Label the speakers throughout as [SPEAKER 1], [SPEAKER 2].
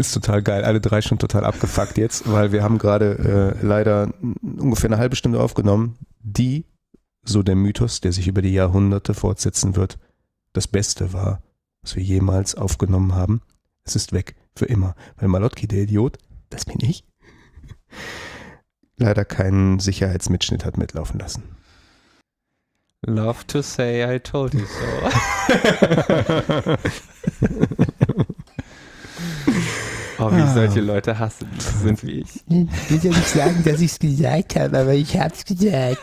[SPEAKER 1] Ist total geil. Alle 3 schon total abgefuckt jetzt, weil wir haben gerade leider ungefähr eine halbe Stunde aufgenommen, die, so der Mythos, der sich über die Jahrhunderte fortsetzen wird, das Beste war, was wir jemals aufgenommen haben. Es ist weg, für immer. Weil Malotki, der Idiot, das bin ich, leider keinen Sicherheitsmitschnitt hat mitlaufen lassen.
[SPEAKER 2] Love to say I told you so. Oh, wie solche Leute hassen, sind wie ich.
[SPEAKER 3] Ich will ja nicht sagen, dass ich es gesagt habe, aber ich habe es gesagt.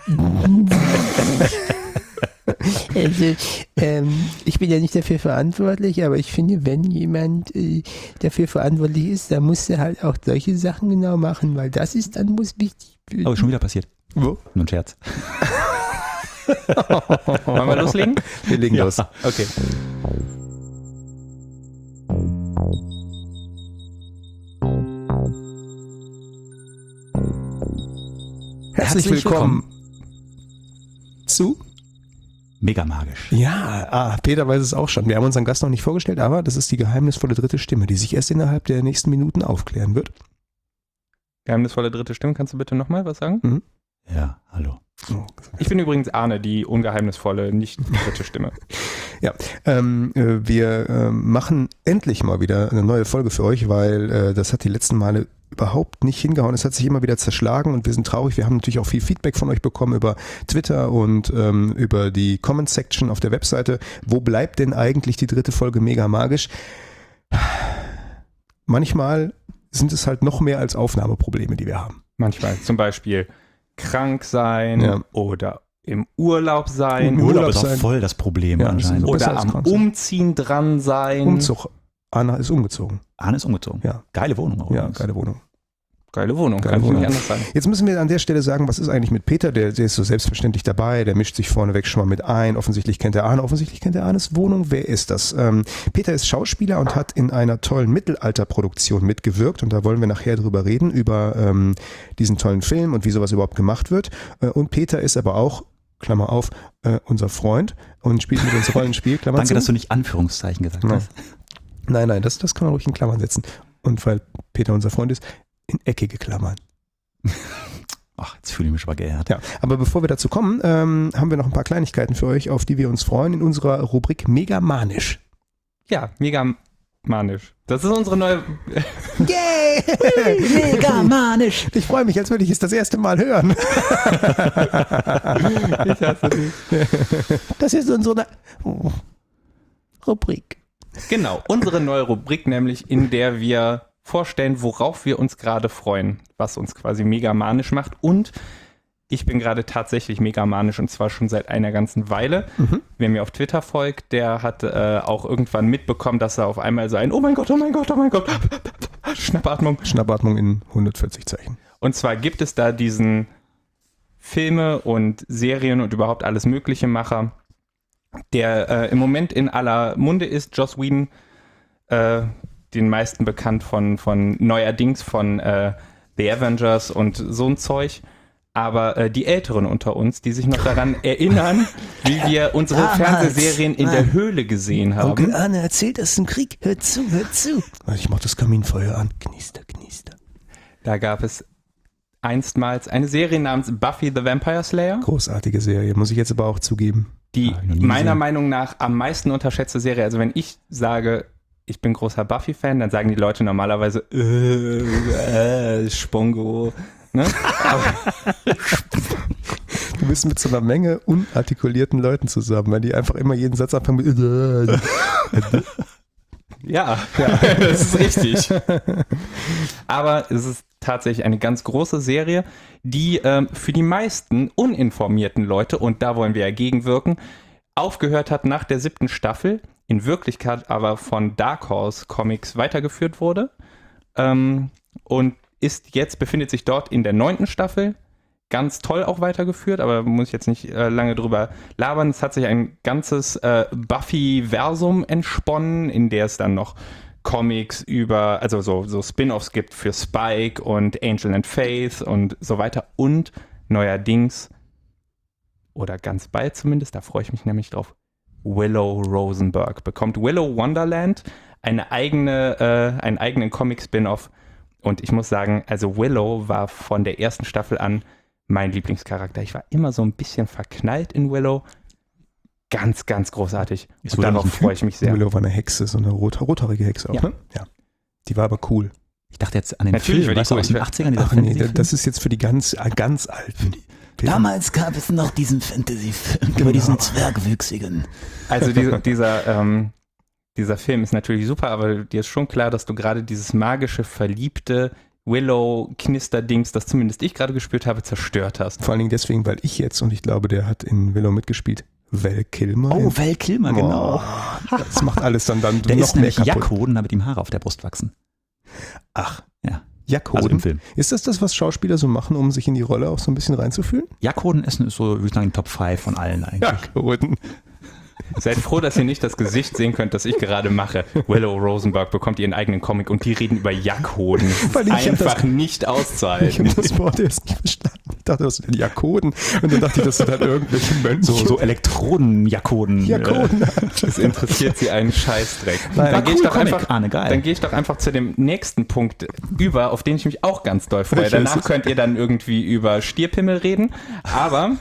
[SPEAKER 3] Also, ich bin ja nicht dafür verantwortlich, aber ich finde, wenn jemand dafür verantwortlich ist, dann muss er halt auch solche Sachen genau machen, weil das ist dann muss wichtig.
[SPEAKER 4] Oh, schon wieder passiert.
[SPEAKER 1] Wo?
[SPEAKER 4] Nur ein Scherz.
[SPEAKER 2] Wollen wir loslegen?
[SPEAKER 1] Wir legen los.
[SPEAKER 2] Okay.
[SPEAKER 1] Herzlich willkommen zu
[SPEAKER 4] Mega magisch.
[SPEAKER 1] Ja, Peter weiß es auch schon. Wir haben unseren Gast noch nicht vorgestellt, aber das ist die geheimnisvolle dritte Stimme, die sich erst innerhalb der nächsten Minuten aufklären wird.
[SPEAKER 2] Geheimnisvolle dritte Stimme, kannst du bitte nochmal was sagen?
[SPEAKER 1] Mhm.
[SPEAKER 4] Ja, hallo.
[SPEAKER 2] Ich bin übrigens Arne, die ungeheimnisvolle, nicht dritte Stimme.
[SPEAKER 1] Ja, wir machen endlich mal wieder eine neue Folge für euch, weil das hat die letzten Male überhaupt nicht hingehauen. Es hat sich immer wieder zerschlagen und wir sind traurig. Wir haben natürlich auch viel Feedback von euch bekommen über Twitter und über die Comment-Section auf der Webseite. Wo bleibt denn eigentlich die dritte Folge Mega Magisch? Manchmal sind es halt noch mehr als Aufnahmeprobleme, die wir haben.
[SPEAKER 2] Manchmal, zum Beispiel krank sein oder im Urlaub sein.
[SPEAKER 1] Im
[SPEAKER 4] Urlaub ist auch
[SPEAKER 1] sein.
[SPEAKER 4] voll das Problem anscheinend.
[SPEAKER 1] Besser
[SPEAKER 2] Oder
[SPEAKER 1] als
[SPEAKER 2] am
[SPEAKER 1] krank sein.
[SPEAKER 2] Umziehen dran sein.
[SPEAKER 1] Umzug. Anna ist umgezogen.
[SPEAKER 4] Arne ist umgezogen.
[SPEAKER 1] Ja.
[SPEAKER 4] Geile Wohnung auch.
[SPEAKER 1] Ja,
[SPEAKER 4] übrigens.
[SPEAKER 1] geile Wohnung.
[SPEAKER 2] Geile Wohnung,
[SPEAKER 1] Geile
[SPEAKER 2] kann ich
[SPEAKER 1] Wohnung.
[SPEAKER 2] nicht anders sagen.
[SPEAKER 1] Jetzt müssen wir an der Stelle sagen, was ist eigentlich mit Peter? Der ist so selbstverständlich dabei, der mischt sich vorneweg schon mal mit ein. Offensichtlich kennt er Arne, offensichtlich kennt er Arnes Wohnung. Wer ist das? Peter ist Schauspieler und hat in einer tollen Mittelalterproduktion mitgewirkt und da wollen wir nachher drüber reden, über diesen tollen Film und wie sowas überhaupt gemacht wird. Und Peter ist aber auch, Klammer auf, unser Freund und spielt mit uns Rollenspiel, Klammer
[SPEAKER 4] Danke,
[SPEAKER 1] zu.
[SPEAKER 4] dass du nicht Anführungszeichen gesagt
[SPEAKER 1] Nein.
[SPEAKER 4] hast.
[SPEAKER 1] Nein, das kann man ruhig in Klammern setzen. Und weil Peter unser Freund ist, in eckige Klammern.
[SPEAKER 4] Ach, jetzt fühle ich mich aber geehrt.
[SPEAKER 1] Ja, aber bevor wir dazu kommen, haben wir noch ein paar Kleinigkeiten für euch, auf die wir uns freuen in unserer Rubrik Mega Manisch.
[SPEAKER 2] Ja, mega manisch. Das ist unsere neue...
[SPEAKER 1] Yay!
[SPEAKER 4] Mega manisch.
[SPEAKER 1] Ich freue mich, als würde ich es das erste Mal hören.
[SPEAKER 2] Ich hasse dich.
[SPEAKER 3] Das ist unsere Rubrik.
[SPEAKER 2] Genau, unsere neue Rubrik nämlich, in der wir vorstellen, worauf wir uns gerade freuen, was uns quasi mega manisch macht. Und ich bin gerade tatsächlich mega manisch und zwar schon seit einer ganzen Weile. Wer mir auf Twitter folgt, der hat auch irgendwann mitbekommen, dass er auf einmal so ein Oh mein Gott, Schnappatmung.
[SPEAKER 1] Schnappatmung in 140 Zeichen.
[SPEAKER 2] Und zwar gibt es da diesen Filme und Serien und überhaupt alles mögliche Macher, der im Moment in aller Munde ist, Joss Whedon, den meisten bekannt von neuerdings von The Avengers und so ein Zeug. Aber die Älteren unter uns, die sich noch daran erinnern, wie wir unsere Fernsehserien in der Höhle gesehen haben.
[SPEAKER 3] Onkel Arne erzählt aus dem Krieg. Hör zu.
[SPEAKER 1] Ich mach das Kaminfeuer an. Knister.
[SPEAKER 2] Da gab es einstmals eine Serie namens Buffy the Vampire Slayer,
[SPEAKER 1] Großartige Serie, muss ich jetzt aber auch zugeben.
[SPEAKER 2] die
[SPEAKER 4] Hab ich noch nie
[SPEAKER 2] meiner
[SPEAKER 4] gesehen.
[SPEAKER 2] Meinung nach am meisten unterschätzte Serie. Also wenn ich sage, ich bin großer Buffy-Fan, dann sagen die Leute normalerweise Spongo. Ne?
[SPEAKER 1] Du bist mit so einer Menge unartikulierten Leuten zusammen, weil die einfach immer jeden Satz anfangen mit
[SPEAKER 2] Ja, das ist richtig. Aber es ist tatsächlich eine ganz große Serie, die für die meisten uninformierten Leute, und da wollen wir ja gegenwirken, aufgehört hat nach der 7. Staffel, in Wirklichkeit aber von Dark Horse Comics weitergeführt wurde und befindet sich dort in der 9. Staffel. Ganz toll auch weitergeführt, aber muss ich jetzt nicht lange drüber labern. Es hat sich ein ganzes Buffy-Versum entsponnen, in der es dann noch Comics also so Spin-Offs gibt für Spike und Angel and Faith und so weiter. Und neuerdings, oder ganz bald zumindest, da freue ich mich nämlich drauf, Willow Rosenberg bekommt Willow Wonderland einen eigenen Comic-Spin-Off. Und ich muss sagen, also Willow war von der ersten Staffel an mein Lieblingscharakter. Ich war immer so ein bisschen verknallt in Willow. Ganz, ganz großartig.
[SPEAKER 4] Ist
[SPEAKER 2] Und
[SPEAKER 4] Willow
[SPEAKER 2] darauf
[SPEAKER 4] nicht ein
[SPEAKER 2] freue ich mich sehr.
[SPEAKER 1] Willow war eine Hexe, so eine rothaarige Hexe auch,
[SPEAKER 2] Ja.
[SPEAKER 1] ne? Ja. Die war aber cool.
[SPEAKER 4] Ich dachte jetzt an den
[SPEAKER 2] Natürlich
[SPEAKER 4] Film,
[SPEAKER 2] war die
[SPEAKER 4] weißt du,
[SPEAKER 2] cool.
[SPEAKER 4] aus den 80ern, dieser
[SPEAKER 1] Ach nee,
[SPEAKER 4] Fantasy-Film.
[SPEAKER 1] das ist jetzt für die ganz Alten.
[SPEAKER 5] Damals gab es noch diesen Fantasy-Film über diesen Zwergwüchsigen.
[SPEAKER 2] Also dieser Film ist natürlich super, aber dir ist schon klar, dass du gerade dieses magische, verliebte Willow-Knisterdings, das zumindest ich gerade gespürt habe, zerstört hast.
[SPEAKER 1] Vor allen Dingen deswegen, weil ich jetzt, und ich glaube, der hat in Willow mitgespielt, Val Kilmer.
[SPEAKER 4] Oh, Val Kilmer, genau.
[SPEAKER 1] Das macht alles dann
[SPEAKER 4] Der
[SPEAKER 1] noch
[SPEAKER 4] ist
[SPEAKER 1] mehr
[SPEAKER 4] nämlich
[SPEAKER 1] kaputt.
[SPEAKER 4] Jackhoden, damit ihm Haare auf der Brust wachsen.
[SPEAKER 1] Ach,
[SPEAKER 4] Ja,
[SPEAKER 1] Jackhoden.
[SPEAKER 4] also im Film.
[SPEAKER 1] Ist das, was Schauspieler so machen, um sich in die Rolle auch so ein bisschen reinzufühlen?
[SPEAKER 4] Jackhoden ist so, würde ich sagen, Top 5 von allen eigentlich.
[SPEAKER 1] Jackhoden.
[SPEAKER 2] Seid froh, dass ihr nicht das Gesicht sehen könnt, das ich gerade mache. Willow Rosenberg bekommt ihren eigenen Comic und die reden über Jackhoden.
[SPEAKER 1] Weil ich hab
[SPEAKER 2] Einfach
[SPEAKER 1] das-
[SPEAKER 2] nicht
[SPEAKER 1] Ich
[SPEAKER 2] auszuhalten.
[SPEAKER 1] habe das Wort erst nicht verstanden. Ich dachte, das sind Jakoden. Und dann dachte ich, das sind halt irgendwelche Mönche.
[SPEAKER 4] So Elektroden-Jackhoden.
[SPEAKER 1] Jakoden.
[SPEAKER 2] Das interessiert sie einen Scheißdreck.
[SPEAKER 1] Nein,
[SPEAKER 2] Dann gehe ich,
[SPEAKER 4] cool,
[SPEAKER 2] doch
[SPEAKER 4] Comic,
[SPEAKER 2] einfach-
[SPEAKER 4] Arne, geil.
[SPEAKER 2] dann gehe ich doch einfach zu dem nächsten Punkt über, auf den ich mich auch ganz doll freue.
[SPEAKER 1] Welcher ist
[SPEAKER 2] Danach
[SPEAKER 1] es?
[SPEAKER 2] könnt ihr dann irgendwie über Stierpimmel reden, aber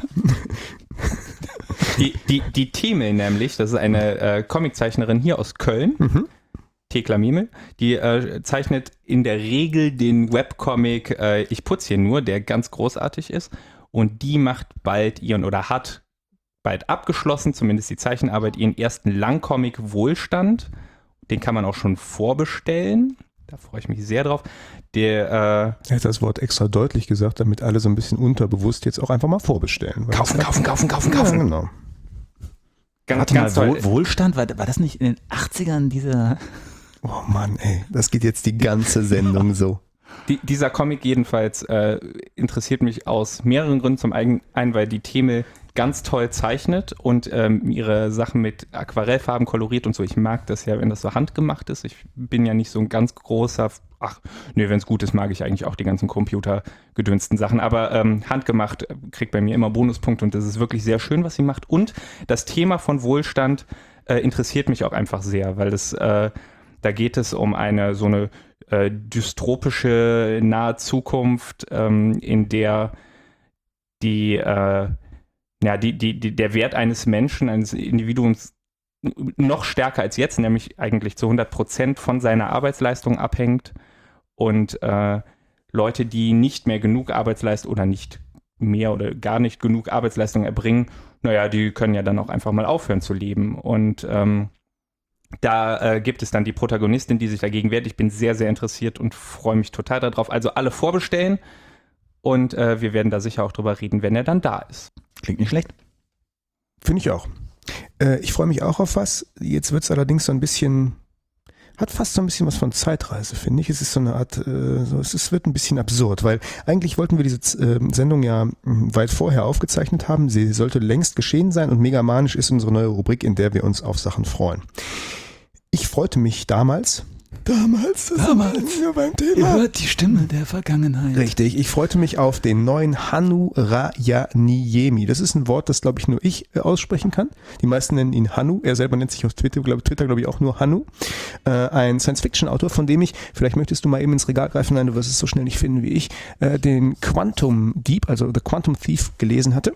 [SPEAKER 2] die Themel nämlich, das ist eine Comiczeichnerin hier aus Köln, Thekla Miemel, die zeichnet in der Regel den Webcomic Ich putz hier nur, der ganz großartig ist, und die macht bald hat bald abgeschlossen, zumindest die Zeichenarbeit, ihren ersten Langcomic Wohlstand. Den kann man auch schon vorbestellen. Da freue ich mich sehr drauf. Der
[SPEAKER 1] Er hat das Wort extra deutlich gesagt, damit alle so ein bisschen unterbewusst jetzt auch einfach mal vorbestellen. Weil
[SPEAKER 2] kaufen.
[SPEAKER 1] Ja, genau.
[SPEAKER 2] Ganz,
[SPEAKER 4] Warte mal,
[SPEAKER 2] ganz toll.
[SPEAKER 4] Wohlstand, war das nicht in den 80ern dieser...
[SPEAKER 1] Oh Mann, ey, das geht jetzt die ganze Sendung so.
[SPEAKER 2] Dieser Comic jedenfalls interessiert mich aus mehreren Gründen. Zum einen, weil die Themel ganz toll zeichnet und ihre Sachen mit Aquarellfarben koloriert und so. Ich mag das ja, wenn das so handgemacht ist. Ich bin ja nicht so ein ganz großer, wenn es gut ist, mag ich eigentlich auch die ganzen computergedünsten Sachen. Aber handgemacht kriegt bei mir immer Bonuspunkte und das ist wirklich sehr schön, was sie macht. Und das Thema von Wohlstand interessiert mich auch einfach sehr, weil da geht es um eine dystropische nahe Zukunft, in der der Wert eines Menschen, eines Individuums noch stärker als jetzt, nämlich eigentlich zu 100% von seiner Arbeitsleistung abhängt und Leute, die nicht mehr genug Arbeitsleistung oder nicht mehr oder gar nicht genug Arbeitsleistung erbringen, die können ja dann auch einfach mal aufhören zu leben und da gibt es dann die Protagonistin, die sich dagegen wehrt. Ich bin sehr, sehr interessiert und freue mich total darauf. Also alle vorbestellen und wir werden da sicher auch drüber reden, wenn er dann da ist.
[SPEAKER 4] Klingt nicht schlecht.
[SPEAKER 1] Finde ich auch. Ich freue mich auch auf was. Jetzt wird es allerdings so ein bisschen, hat fast so ein bisschen was von Zeitreise, finde ich. Es ist so eine Art, es wird ein bisschen absurd, weil eigentlich wollten wir diese Sendung ja weit vorher aufgezeichnet haben. Sie sollte längst geschehen sein und Megamanisch ist unsere neue Rubrik, in der wir uns auf Sachen freuen. Ich freute mich damals, das sind wir beim
[SPEAKER 5] Ihr
[SPEAKER 1] Thema.
[SPEAKER 5] hört die Stimme der Vergangenheit.
[SPEAKER 1] Richtig, ich freute mich auf den neuen Hanu Rajaniemi. Das ist ein Wort, das, glaube ich, nur ich aussprechen kann. Die meisten nennen ihn Hanu. Er selber nennt sich auf Twitter, glaube ich, auch nur Hanu. Ein Science-Fiction-Autor, von dem ich, vielleicht möchtest du mal eben ins Regal greifen, nein, du wirst es so schnell nicht finden wie ich, den Quantum Deep, also The Quantum Thief, gelesen hatte.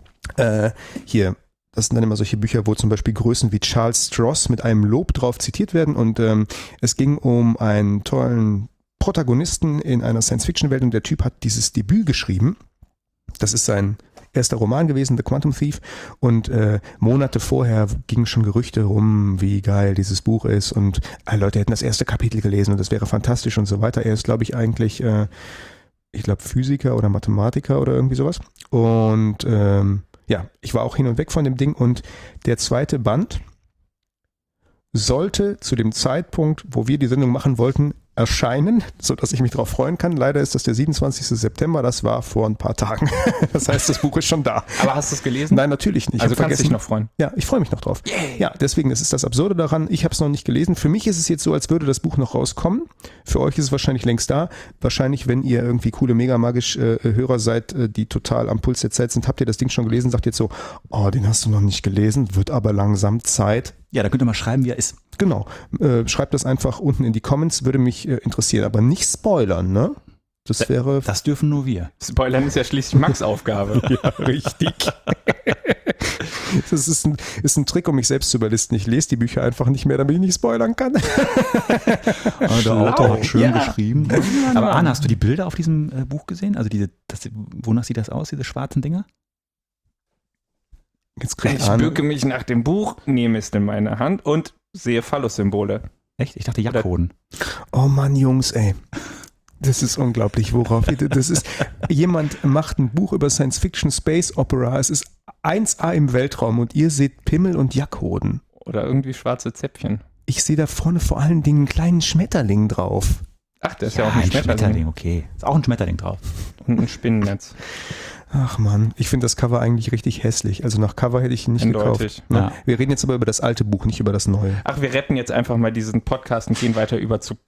[SPEAKER 1] Hier. Das sind dann immer solche Bücher, wo zum Beispiel Größen wie Charles Stross mit einem Lob drauf zitiert werden und es ging um einen tollen Protagonisten in einer Science-Fiction-Welt und der Typ hat dieses Debüt geschrieben. Das ist sein erster Roman gewesen, The Quantum Thief und Monate vorher gingen schon Gerüchte rum, wie geil dieses Buch ist und Leute hätten das erste Kapitel gelesen und das wäre fantastisch und so weiter. Er ist, glaube ich, eigentlich Physiker oder Mathematiker oder irgendwie sowas und ja, ich war auch hin und weg von dem Ding und der zweite Band sollte zu dem Zeitpunkt, wo wir die Sendung machen wollten, erscheinen, sodass ich mich darauf freuen kann. Leider ist das der 27. September, das war vor ein paar Tagen. Das heißt, das Buch ist schon da.
[SPEAKER 2] Aber hast du es gelesen?
[SPEAKER 1] Nein, natürlich nicht.
[SPEAKER 2] Also
[SPEAKER 1] Ich hab
[SPEAKER 2] kannst du dich noch freuen.
[SPEAKER 1] Ja, ich freue mich noch drauf. Ja, deswegen, das ist das Absurde daran. Ich habe es noch nicht gelesen. Für mich ist es jetzt so, als würde das Buch noch rauskommen. Für euch ist es wahrscheinlich längst da. Wahrscheinlich, wenn ihr irgendwie coole Megamagisch-Hörer seid, die total am Puls der Zeit sind, habt ihr das Ding schon gelesen, sagt jetzt so, oh, den hast du noch nicht gelesen, wird aber langsam Zeit.
[SPEAKER 4] Ja, da könnt ihr mal schreiben, wie er ist.
[SPEAKER 1] Genau. Schreibt das einfach unten in die Comments, würde mich interessieren. Aber nicht spoilern, ne? Das wäre...
[SPEAKER 4] Das dürfen nur wir.
[SPEAKER 2] Spoilern ist ja schließlich Max' Aufgabe.
[SPEAKER 1] Ja, richtig. Das ist ein Trick, um mich selbst zu überlisten. Ich lese die Bücher einfach nicht mehr, damit ich nicht spoilern kann.
[SPEAKER 4] Der Autor hat schön geschrieben. Aber Arne, hast du die Bilder auf diesem Buch gesehen? Also wonach sieht das aus, diese schwarzen Dinger?
[SPEAKER 1] Jetzt kriegt
[SPEAKER 2] Ich
[SPEAKER 1] Arne-
[SPEAKER 2] bücke mich nach dem Buch, nehme es in meine Hand und sehe Phallus-Symbole.
[SPEAKER 4] Echt? Ich dachte Jagdhoden.
[SPEAKER 1] Oh Mann, Jungs, ey. Das ist unglaublich, worauf das ist. Jemand macht ein Buch über Science-Fiction Space Opera. Es ist 1A im Weltraum und ihr seht Pimmel und Jackhoden.
[SPEAKER 2] Oder irgendwie schwarze Zäpfchen.
[SPEAKER 1] Ich sehe da vorne vor allen Dingen einen kleinen Schmetterling drauf.
[SPEAKER 2] Ach, da ist ja auch ein Schmetterling.
[SPEAKER 4] Okay. Ist auch ein Schmetterling drauf.
[SPEAKER 2] Und ein Spinnennetz.
[SPEAKER 1] Ach Mann, ich finde das Cover eigentlich richtig hässlich. Also nach Cover hätte ich ihn nicht
[SPEAKER 2] Eindeutig.
[SPEAKER 1] gekauft. Ne?
[SPEAKER 4] Ja.
[SPEAKER 1] Wir reden jetzt aber über das alte Buch, nicht über das neue.
[SPEAKER 2] Ach, wir retten jetzt einfach mal diesen Podcast und gehen weiter über zu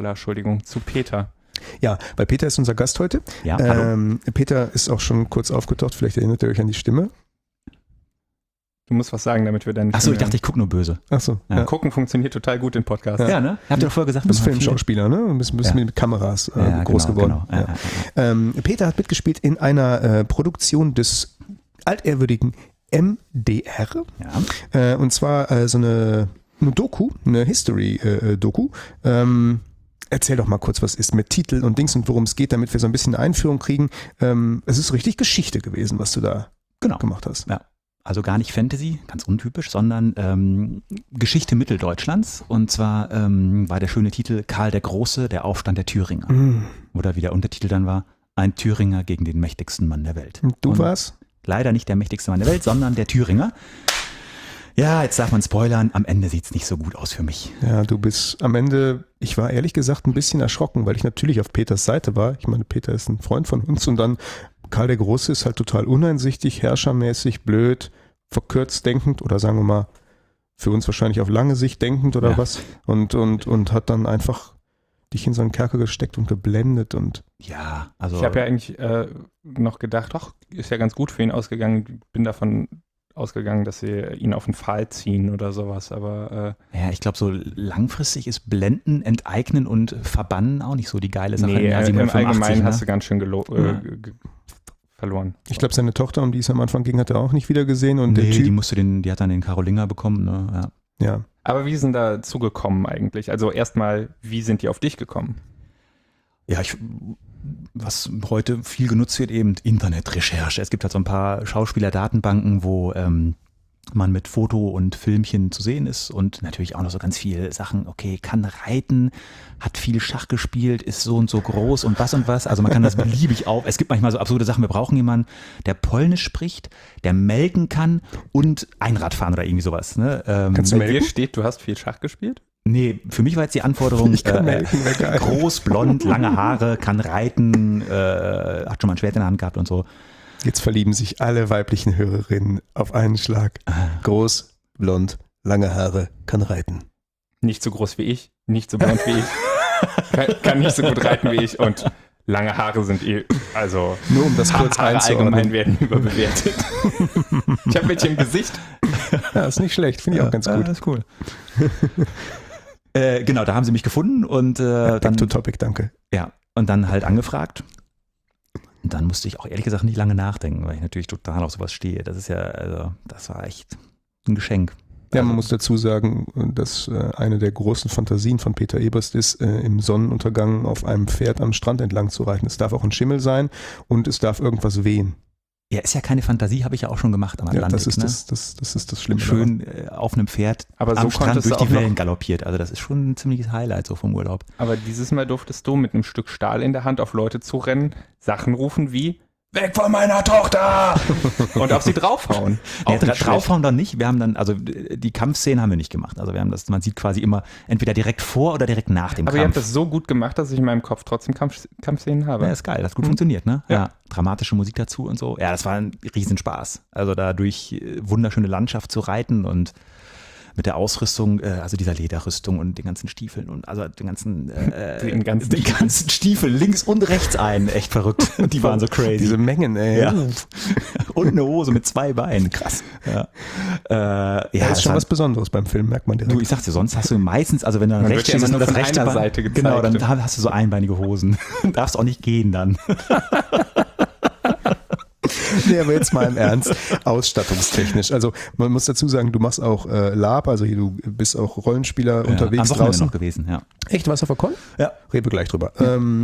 [SPEAKER 2] Peter.
[SPEAKER 1] Ja, weil Peter ist unser Gast heute.
[SPEAKER 4] Ja, hallo.
[SPEAKER 1] Peter ist auch schon kurz aufgetaucht, vielleicht erinnert ihr euch an die Stimme.
[SPEAKER 2] Du musst was sagen, damit wir dann.
[SPEAKER 4] Achso, ich dachte, ich gucke nur böse.
[SPEAKER 1] Achso,
[SPEAKER 4] Ja.
[SPEAKER 1] ja.
[SPEAKER 2] Gucken funktioniert total gut im Podcast.
[SPEAKER 4] Ja, ne? Habt ihr doch vorher gesagt,
[SPEAKER 1] Du bist
[SPEAKER 4] man hat
[SPEAKER 1] Filmschauspieler, ne? Du bist
[SPEAKER 4] Ja.
[SPEAKER 1] mit Kameras
[SPEAKER 4] Ja,
[SPEAKER 1] groß
[SPEAKER 4] genau,
[SPEAKER 1] geworden.
[SPEAKER 4] genau.
[SPEAKER 1] Ja. Peter hat mitgespielt in einer Produktion des altehrwürdigen MDR.
[SPEAKER 4] Ja.
[SPEAKER 1] Und zwar so eine Doku, eine History-Doku. Erzähl doch mal kurz, was ist mit Titel und Dings und worum es geht, damit wir so ein bisschen eine Einführung kriegen. Es ist richtig Geschichte gewesen, was du da
[SPEAKER 4] Genau.
[SPEAKER 1] gemacht hast.
[SPEAKER 4] Ja. Also gar nicht Fantasy, ganz untypisch, sondern Geschichte Mitteldeutschlands. Und zwar war der schöne Titel Karl der Große, der Aufstand der Thüringer. Oder wie der Untertitel dann war, ein Thüringer gegen den mächtigsten Mann der Welt.
[SPEAKER 1] Und du
[SPEAKER 4] Und
[SPEAKER 1] warst?
[SPEAKER 4] leider nicht der mächtigste Mann der Welt, sondern der Thüringer. Ja, jetzt darf man spoilern, am Ende sieht es nicht so gut aus für mich.
[SPEAKER 1] Ja, du bist am Ende, ich war ehrlich gesagt ein bisschen erschrocken, weil ich natürlich auf Peters Seite war. Ich meine, Peter ist ein Freund von uns und dann Karl der Große ist halt total uneinsichtig, herrschermäßig, blöd, verkürzt denkend oder sagen wir mal für uns wahrscheinlich auf lange Sicht denkend oder
[SPEAKER 4] Ja.
[SPEAKER 1] was und hat dann einfach dich in so einen Kerker gesteckt und geblendet und
[SPEAKER 4] Ja, also
[SPEAKER 2] Ich habe ja eigentlich noch gedacht, ach, ist ja ganz gut für ihn ausgegangen. Bin davon ausgegangen, dass sie ihn auf den Pfahl ziehen oder sowas, aber
[SPEAKER 4] ja, ich glaube, so langfristig ist Blenden, Enteignen und Verbannen auch nicht so die geile Sache.
[SPEAKER 2] nee,
[SPEAKER 4] Jahr
[SPEAKER 2] im
[SPEAKER 4] 785,
[SPEAKER 2] Allgemeinen
[SPEAKER 4] ne?
[SPEAKER 2] hast du ganz schön
[SPEAKER 4] Ja.
[SPEAKER 2] verloren.
[SPEAKER 1] ich glaube, seine Tochter, um die es am Anfang ging, hat er auch nicht wieder gesehen und der
[SPEAKER 4] Nee,
[SPEAKER 1] Typ,
[SPEAKER 4] die hat dann den Karolinger bekommen. Ne? Ja.
[SPEAKER 1] ja.
[SPEAKER 2] Aber wie sind da zugekommen eigentlich? Also erstmal, wie sind die auf dich gekommen?
[SPEAKER 4] Ja, was heute viel genutzt wird, eben Internetrecherche. Es gibt halt so ein paar Schauspielerdatenbanken, wo man mit Foto und Filmchen zu sehen ist und natürlich auch noch so ganz viele Sachen, okay, kann reiten, hat viel Schach gespielt, ist so und so groß und was. Also man kann das beliebig auf. Es gibt manchmal so absurde Sachen, wir brauchen jemanden, der Polnisch spricht, der melken kann und Einrad fahren oder irgendwie sowas. Ne?
[SPEAKER 1] Kannst du
[SPEAKER 2] Bei dir
[SPEAKER 1] melken?
[SPEAKER 2] steht, du hast viel Schach gespielt?
[SPEAKER 4] Nee, für mich war jetzt die Anforderung,
[SPEAKER 1] Ich kann melken, wäre geil.
[SPEAKER 4] groß, blond, lange Haare, kann reiten, hat schon mal ein Schwert in der Hand gehabt und so.
[SPEAKER 1] Jetzt verlieben sich alle weiblichen Hörerinnen auf einen Schlag. Groß, blond, lange Haare, kann reiten.
[SPEAKER 2] Nicht so groß wie ich, nicht so blond wie ich, kann nicht so gut reiten wie ich und lange Haare sind also
[SPEAKER 1] Nur um das kurz
[SPEAKER 2] Haare allgemein
[SPEAKER 1] einzuordnen.
[SPEAKER 2] werden überbewertet. Ich habe welche im Gesicht.
[SPEAKER 1] Ja, ist nicht schlecht, finde ich auch ganz gut.
[SPEAKER 4] Das ist cool. Genau, da haben sie mich gefunden und
[SPEAKER 1] Back
[SPEAKER 4] dann
[SPEAKER 1] to topic, danke.
[SPEAKER 4] ja, und dann halt angefragt. Und dann musste ich auch ehrlich gesagt nicht lange nachdenken, weil ich natürlich total auf sowas stehe. Das ist ja, also, das war echt ein Geschenk.
[SPEAKER 1] Ja,
[SPEAKER 4] Also,
[SPEAKER 1] man muss dazu sagen, dass eine der großen Fantasien von Peter Eberst ist, im Sonnenuntergang auf einem Pferd am Strand entlang zu reiten. Es darf auch ein Schimmel sein und es darf irgendwas wehen.
[SPEAKER 4] ja, ist ja keine Fantasie, habe ich ja auch schon gemacht am
[SPEAKER 1] Ja,
[SPEAKER 4] Atlantik.
[SPEAKER 1] das ist
[SPEAKER 4] ne?
[SPEAKER 1] das ist das Schlimme.
[SPEAKER 4] Schön auf einem Pferd
[SPEAKER 2] Aber so
[SPEAKER 4] am Strand
[SPEAKER 2] konntest
[SPEAKER 4] durch
[SPEAKER 2] du
[SPEAKER 4] die
[SPEAKER 2] auch noch,
[SPEAKER 4] Wellen galoppiert. Also das ist schon ein ziemliches Highlight so vom Urlaub.
[SPEAKER 2] aber dieses Mal durftest du mit einem Stück Stahl in der Hand auf Leute zurennen, Sachen rufen wie weg von meiner Tochter und auf sie draufhauen. Auch
[SPEAKER 4] Nee,
[SPEAKER 2] nicht schlecht.
[SPEAKER 4] draufhauen dann nicht. Wir haben dann, also die Kampfszenen haben wir nicht gemacht. Also wir haben das, man sieht quasi immer entweder direkt vor oder direkt nach dem
[SPEAKER 2] Aber ihr
[SPEAKER 4] Kampf.
[SPEAKER 2] habt das so gut gemacht, dass ich in meinem Kopf trotzdem Kampfszenen habe.
[SPEAKER 4] Ja, ist geil, das hat gut funktioniert, ne? Ja. Dramatische Musik dazu und so. Ja, das war ein Riesenspaß. Also da durch wunderschöne Landschaft zu reiten und mit der Ausrüstung, also dieser Lederrüstung und den ganzen Stiefeln und also den ganzen Stiefeln links und rechts ein. Echt verrückt. Die waren so crazy.
[SPEAKER 1] Diese Mengen, ey.
[SPEAKER 4] Ja. und eine Hose mit 2 Beinen. Krass. Ja.
[SPEAKER 1] Das ist schon was Besonderes beim Film, merkt man direkt.
[SPEAKER 4] Du, ich sag's dir, sonst hast du meistens, also wenn du dann
[SPEAKER 2] Man
[SPEAKER 4] rechts
[SPEAKER 2] wird ja
[SPEAKER 4] stehst,
[SPEAKER 2] immer
[SPEAKER 4] ist nur
[SPEAKER 2] nur
[SPEAKER 4] das
[SPEAKER 2] von
[SPEAKER 4] rechte
[SPEAKER 2] einer
[SPEAKER 4] Bein.
[SPEAKER 2] Seite gezeigt.
[SPEAKER 4] Genau, dann hast du so einbeinige Hosen. Darfst auch nicht gehen dann.
[SPEAKER 1] Nee, aber jetzt mal im Ernst, ausstattungstechnisch. Also man muss dazu sagen, du machst auch Lab, also hier, du bist auch Rollenspieler
[SPEAKER 4] Am
[SPEAKER 1] unterwegs
[SPEAKER 4] Wochenende
[SPEAKER 1] draußen.
[SPEAKER 4] noch gewesen, ja.
[SPEAKER 1] Echt, warst du auf der Con?
[SPEAKER 4] Ja.
[SPEAKER 1] Reden wir gleich drüber.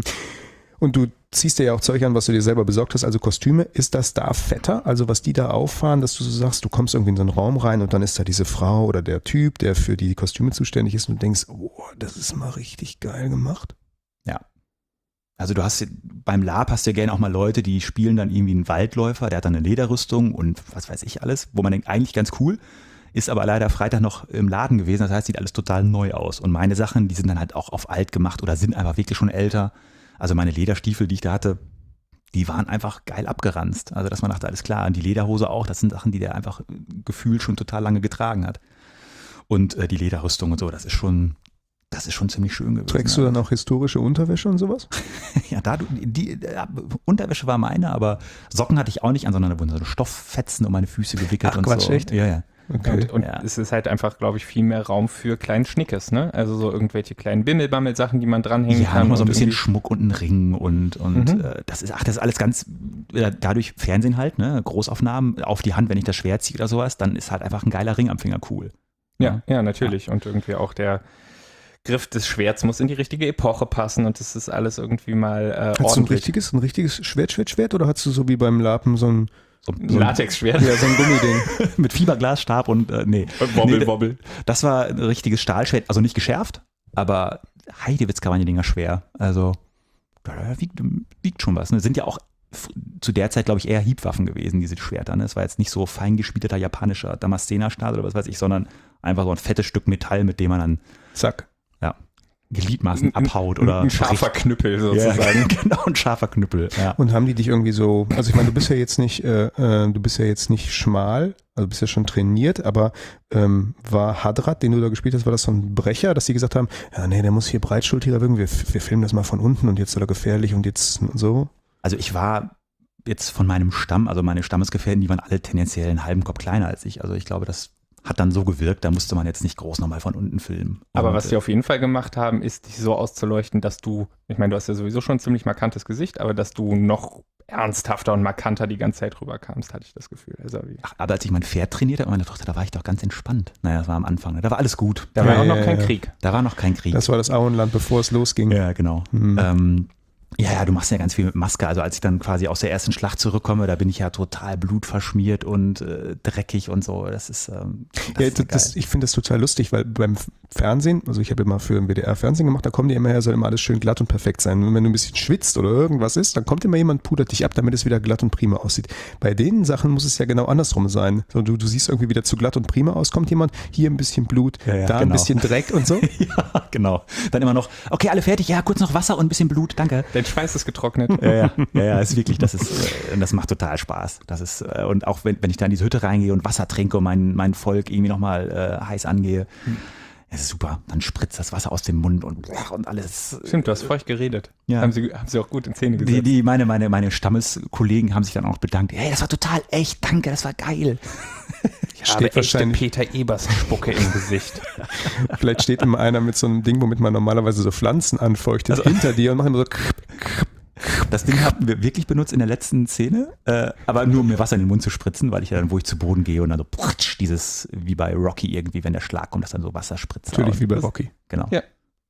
[SPEAKER 1] Und du ziehst dir ja auch Zeug an, was du dir selber besorgt hast, also Kostüme. Ist das da fetter? Also was die da auffahren, dass du so sagst, du kommst irgendwie in so einen Raum rein und dann ist da diese Frau oder der Typ, der für die Kostüme zuständig ist und du denkst, oh, das ist mal richtig geil gemacht.
[SPEAKER 4] Ja. Also du hast beim Lab hast du ja gerne auch mal Leute, die spielen dann irgendwie einen Waldläufer, der hat dann eine Lederrüstung und was weiß ich alles, wo man denkt, eigentlich ganz cool, ist aber leider Freitag noch im Laden gewesen, das heißt, sieht alles total neu aus. Und meine Sachen, die sind dann halt auch auf alt gemacht oder sind einfach wirklich schon älter. Also meine Lederstiefel, die ich da hatte, die waren einfach geil abgeranzt. Also dass man dachte, alles klar, und die Lederhose auch, das sind Sachen, die der einfach gefühlt schon total lange getragen hat. Und die Lederrüstung und so, das ist schon ziemlich schön gewesen.
[SPEAKER 1] Trägst du dann auch historische Unterwäsche und sowas?
[SPEAKER 4] Ja, die Unterwäsche war meine, aber Socken hatte ich auch nicht an, sondern da wurden so Stofffetzen um meine Füße gewickelt.
[SPEAKER 1] Ach,
[SPEAKER 4] und
[SPEAKER 1] Quatsch,
[SPEAKER 4] so.
[SPEAKER 1] echt?
[SPEAKER 4] Ja, ja.
[SPEAKER 1] Okay.
[SPEAKER 2] Und
[SPEAKER 4] Ja.
[SPEAKER 2] es ist halt einfach, glaube ich, viel mehr Raum für kleinen Schnickes, ne? Also so irgendwelche kleinen Bimmelbammel-Sachen, die man dranhängen
[SPEAKER 4] Ja,
[SPEAKER 2] kann.
[SPEAKER 4] nochmal so ein
[SPEAKER 2] und
[SPEAKER 4] bisschen
[SPEAKER 2] irgendwie-
[SPEAKER 4] Schmuck und ein Ring und das ist alles ganz, dadurch Fernsehen halt, ne? Großaufnahmen auf die Hand, wenn ich das Schwert ziehe oder sowas, dann ist halt einfach ein geiler Ring am Finger cool.
[SPEAKER 2] Ja, natürlich. Und irgendwie auch der Griff des Schwerts muss in die richtige Epoche passen und das ist alles irgendwie mal
[SPEAKER 1] Hast du ein
[SPEAKER 2] ordentlich.
[SPEAKER 1] richtiges Schwert oder hast du so wie beim Lapen so ein
[SPEAKER 2] Ein Latexschwert.
[SPEAKER 1] Ja, so ein Gummiding.
[SPEAKER 4] Mit Fiberglasstab und nee.
[SPEAKER 2] Wobbel,
[SPEAKER 4] Nee,
[SPEAKER 2] wobbel.
[SPEAKER 4] Das war ein richtiges Stahlschwert, also nicht geschärft, aber Heidewitzka waren die Dinger schwer. Also da wiegt schon was. Ne? Sind ja auch zu der Zeit, glaube ich, eher Hiebwaffen gewesen, diese Schwerter. Ne? Es war jetzt nicht so fein geschmiedeter japanischer Damaszener-Stahl oder was weiß ich, sondern einfach so ein fettes Stück Metall, mit dem man dann
[SPEAKER 1] Zack.
[SPEAKER 4] Gliedmaßen abhaut oder
[SPEAKER 2] ein scharfer Knüppel sozusagen.
[SPEAKER 4] Ja, genau, ein scharfer Knüppel. Ja.
[SPEAKER 1] Und haben die dich irgendwie so, also ich meine, du bist ja jetzt nicht schmal, also bist ja schon trainiert, aber war Hadrat, den du da gespielt hast, war das so ein Brecher, dass die gesagt haben, ja nee, der muss hier breitschultiger wirken, wir filmen das mal von unten und jetzt ist er gefährlich und jetzt so?
[SPEAKER 4] Also ich war jetzt von meinem Stamm, also meine Stammesgefährten, die waren alle tendenziell einen halben Kopf kleiner als ich. Also ich glaube, das hat dann so gewirkt, da musste man jetzt nicht groß nochmal von unten filmen.
[SPEAKER 2] Aber
[SPEAKER 4] Und,
[SPEAKER 2] was sie auf jeden Fall gemacht haben, ist, dich so auszuleuchten, dass du, ich meine, du hast ja sowieso schon ein ziemlich markantes Gesicht, aber dass du noch ernsthafter und markanter die ganze Zeit rüberkamst, hatte ich das Gefühl. Also
[SPEAKER 4] aber als ich mein Pferd trainiert habe, meine Tochter, da war ich doch ganz entspannt. Naja, das war am Anfang, ne? Da war alles gut.
[SPEAKER 2] da war
[SPEAKER 1] Ja,
[SPEAKER 2] auch noch
[SPEAKER 1] ja,
[SPEAKER 2] kein
[SPEAKER 1] ja.
[SPEAKER 2] Krieg.
[SPEAKER 4] Da war noch kein Krieg.
[SPEAKER 1] Das war das Auenland, bevor es losging.
[SPEAKER 4] Ja, genau.
[SPEAKER 1] Mhm.
[SPEAKER 4] Ja, du machst ja ganz viel mit Maske. Also als ich dann quasi aus der ersten Schlacht zurückkomme, da bin ich ja total blutverschmiert und dreckig und so. Das ist,
[SPEAKER 1] Ja,
[SPEAKER 4] ist geil.
[SPEAKER 1] ich finde das total lustig, weil beim Fernsehen, also ich habe immer für den WDR Fernsehen gemacht, da kommen die immer her, soll immer alles schön glatt und perfekt sein. Und wenn du ein bisschen schwitzt oder irgendwas ist, dann kommt immer jemand, pudert dich ab, damit es wieder glatt und prima aussieht. Bei den Sachen muss es ja genau andersrum sein. So, du siehst irgendwie wieder zu glatt und prima aus, kommt jemand, hier ein bisschen Blut,
[SPEAKER 4] Ja,
[SPEAKER 1] da ein
[SPEAKER 4] genau.
[SPEAKER 1] bisschen Dreck und so.
[SPEAKER 4] Ja, genau. Dann immer noch, okay, alle fertig, ja, kurz noch Wasser und ein bisschen Blut, danke.
[SPEAKER 2] Dein Schweiß ist getrocknet.
[SPEAKER 4] Ja, ist wirklich, das macht total Spaß. Das ist, und auch wenn ich da in diese Hütte reingehe und Wasser trinke und mein Volk irgendwie nochmal heiß angehe, das ist super. Dann spritzt das Wasser aus dem Mund und alles.
[SPEAKER 2] Stimmt, du hast feucht geredet.
[SPEAKER 4] Ja.
[SPEAKER 2] Haben sie auch gut in Szene gesetzt.
[SPEAKER 4] Meine Stammeskollegen haben sich dann auch bedankt. Hey, das war total echt, danke, das war geil.
[SPEAKER 2] Ich habe echte
[SPEAKER 1] wahrscheinlich-
[SPEAKER 2] Peter Ebers Spucke im Gesicht.
[SPEAKER 1] Vielleicht steht immer einer mit so einem Ding, womit man normalerweise so Pflanzen anfeuchtet, hinter dir und macht immer so
[SPEAKER 4] Das Ding haben wir wirklich benutzt in der letzten Szene, aber nur um mir Wasser in den Mund zu spritzen, weil ich ja dann, wo ich zu Boden gehe und dann so putsch, dieses, wie bei Rocky irgendwie, wenn der Schlag kommt, dass dann so Wasser spritzt.
[SPEAKER 1] natürlich
[SPEAKER 4] aus.
[SPEAKER 1] wie bei Rocky.
[SPEAKER 4] Genau.
[SPEAKER 2] Ja.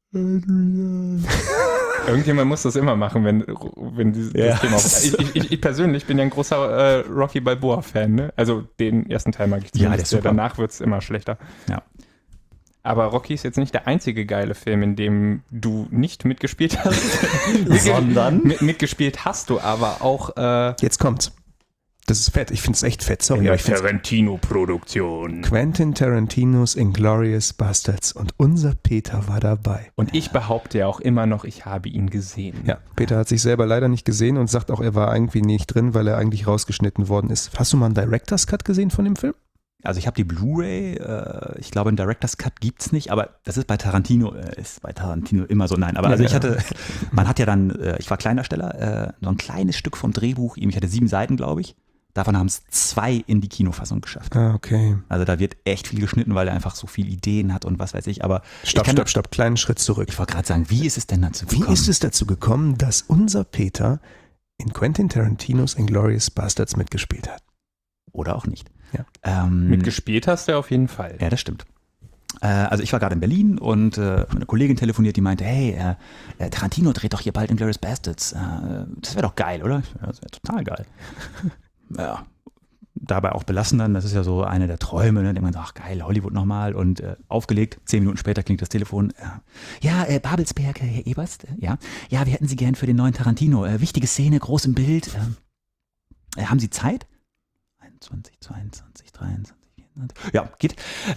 [SPEAKER 2] Irgendjemand muss das immer machen, wenn dieses
[SPEAKER 4] Ja.
[SPEAKER 2] Thema auf. Ich persönlich bin ja ein großer Rocky Balboa-Fan, ne? Also den ersten Teil mag ich
[SPEAKER 4] Ja,
[SPEAKER 2] zumindest.
[SPEAKER 4] der ist super.
[SPEAKER 2] Danach wird es immer schlechter.
[SPEAKER 4] Ja.
[SPEAKER 2] Aber Rocky ist jetzt nicht der einzige geile Film, in dem du nicht mitgespielt hast.
[SPEAKER 4] Sondern?
[SPEAKER 2] Mitgespielt hast du aber auch
[SPEAKER 1] Jetzt kommt's. Das ist fett. Ich finde es echt fett. Sorry, aber ich find's
[SPEAKER 2] Tarantino-Produktion.
[SPEAKER 1] Quentin Tarantinos Inglourious Bastards und unser Peter war dabei.
[SPEAKER 2] Und ich behaupte ja auch immer noch, ich habe ihn gesehen.
[SPEAKER 1] Ja, Peter hat sich selber leider nicht gesehen und sagt auch, er war irgendwie nicht drin, weil er eigentlich rausgeschnitten worden ist. Hast du mal einen Director's Cut gesehen von dem Film?
[SPEAKER 4] Also ich habe die Blu-ray, ich glaube einen Director's Cut gibt's nicht, aber das ist bei Tarantino immer so. Nein, aber also man hat ja dann, ich war Kleindarsteller, so ein kleines Stück vom Drehbuch, ich hatte 7 Seiten, glaube ich. Davon haben es 2 in die Kinofassung geschafft.
[SPEAKER 1] Ah, okay.
[SPEAKER 4] Also da wird echt viel geschnitten, weil er einfach so viele Ideen hat und was weiß ich. Aber
[SPEAKER 1] Stopp, kleinen Schritt zurück.
[SPEAKER 4] Ich wollte gerade sagen, wie ist es denn dazu gekommen?
[SPEAKER 1] Wie ist es dazu gekommen, dass unser Peter in Quentin Tarantinos Inglourious Basterds mitgespielt hat?
[SPEAKER 4] Oder auch nicht.
[SPEAKER 1] Ja.
[SPEAKER 2] Mitgespielt hast du auf jeden Fall.
[SPEAKER 4] Ja, das stimmt. Also ich war gerade in Berlin und eine Kollegin telefoniert, die meinte, hey, Tarantino dreht doch hier bald Inglourious Basterds. Das wäre doch geil, oder? Ja, das wäre total geil. Ja, dabei auch belassen dann, das ist ja so eine der Träume, ne? Denkt man, ach geil, Hollywood nochmal und aufgelegt, 10 Minuten später klingt das Telefon. Ja, Babelsberg, Herr Eberst, ja, wir hätten Sie gern für den neuen Tarantino. Wichtige Szene, groß im Bild. Haben Sie Zeit? 21, 22, 23, 24. Ja, geht.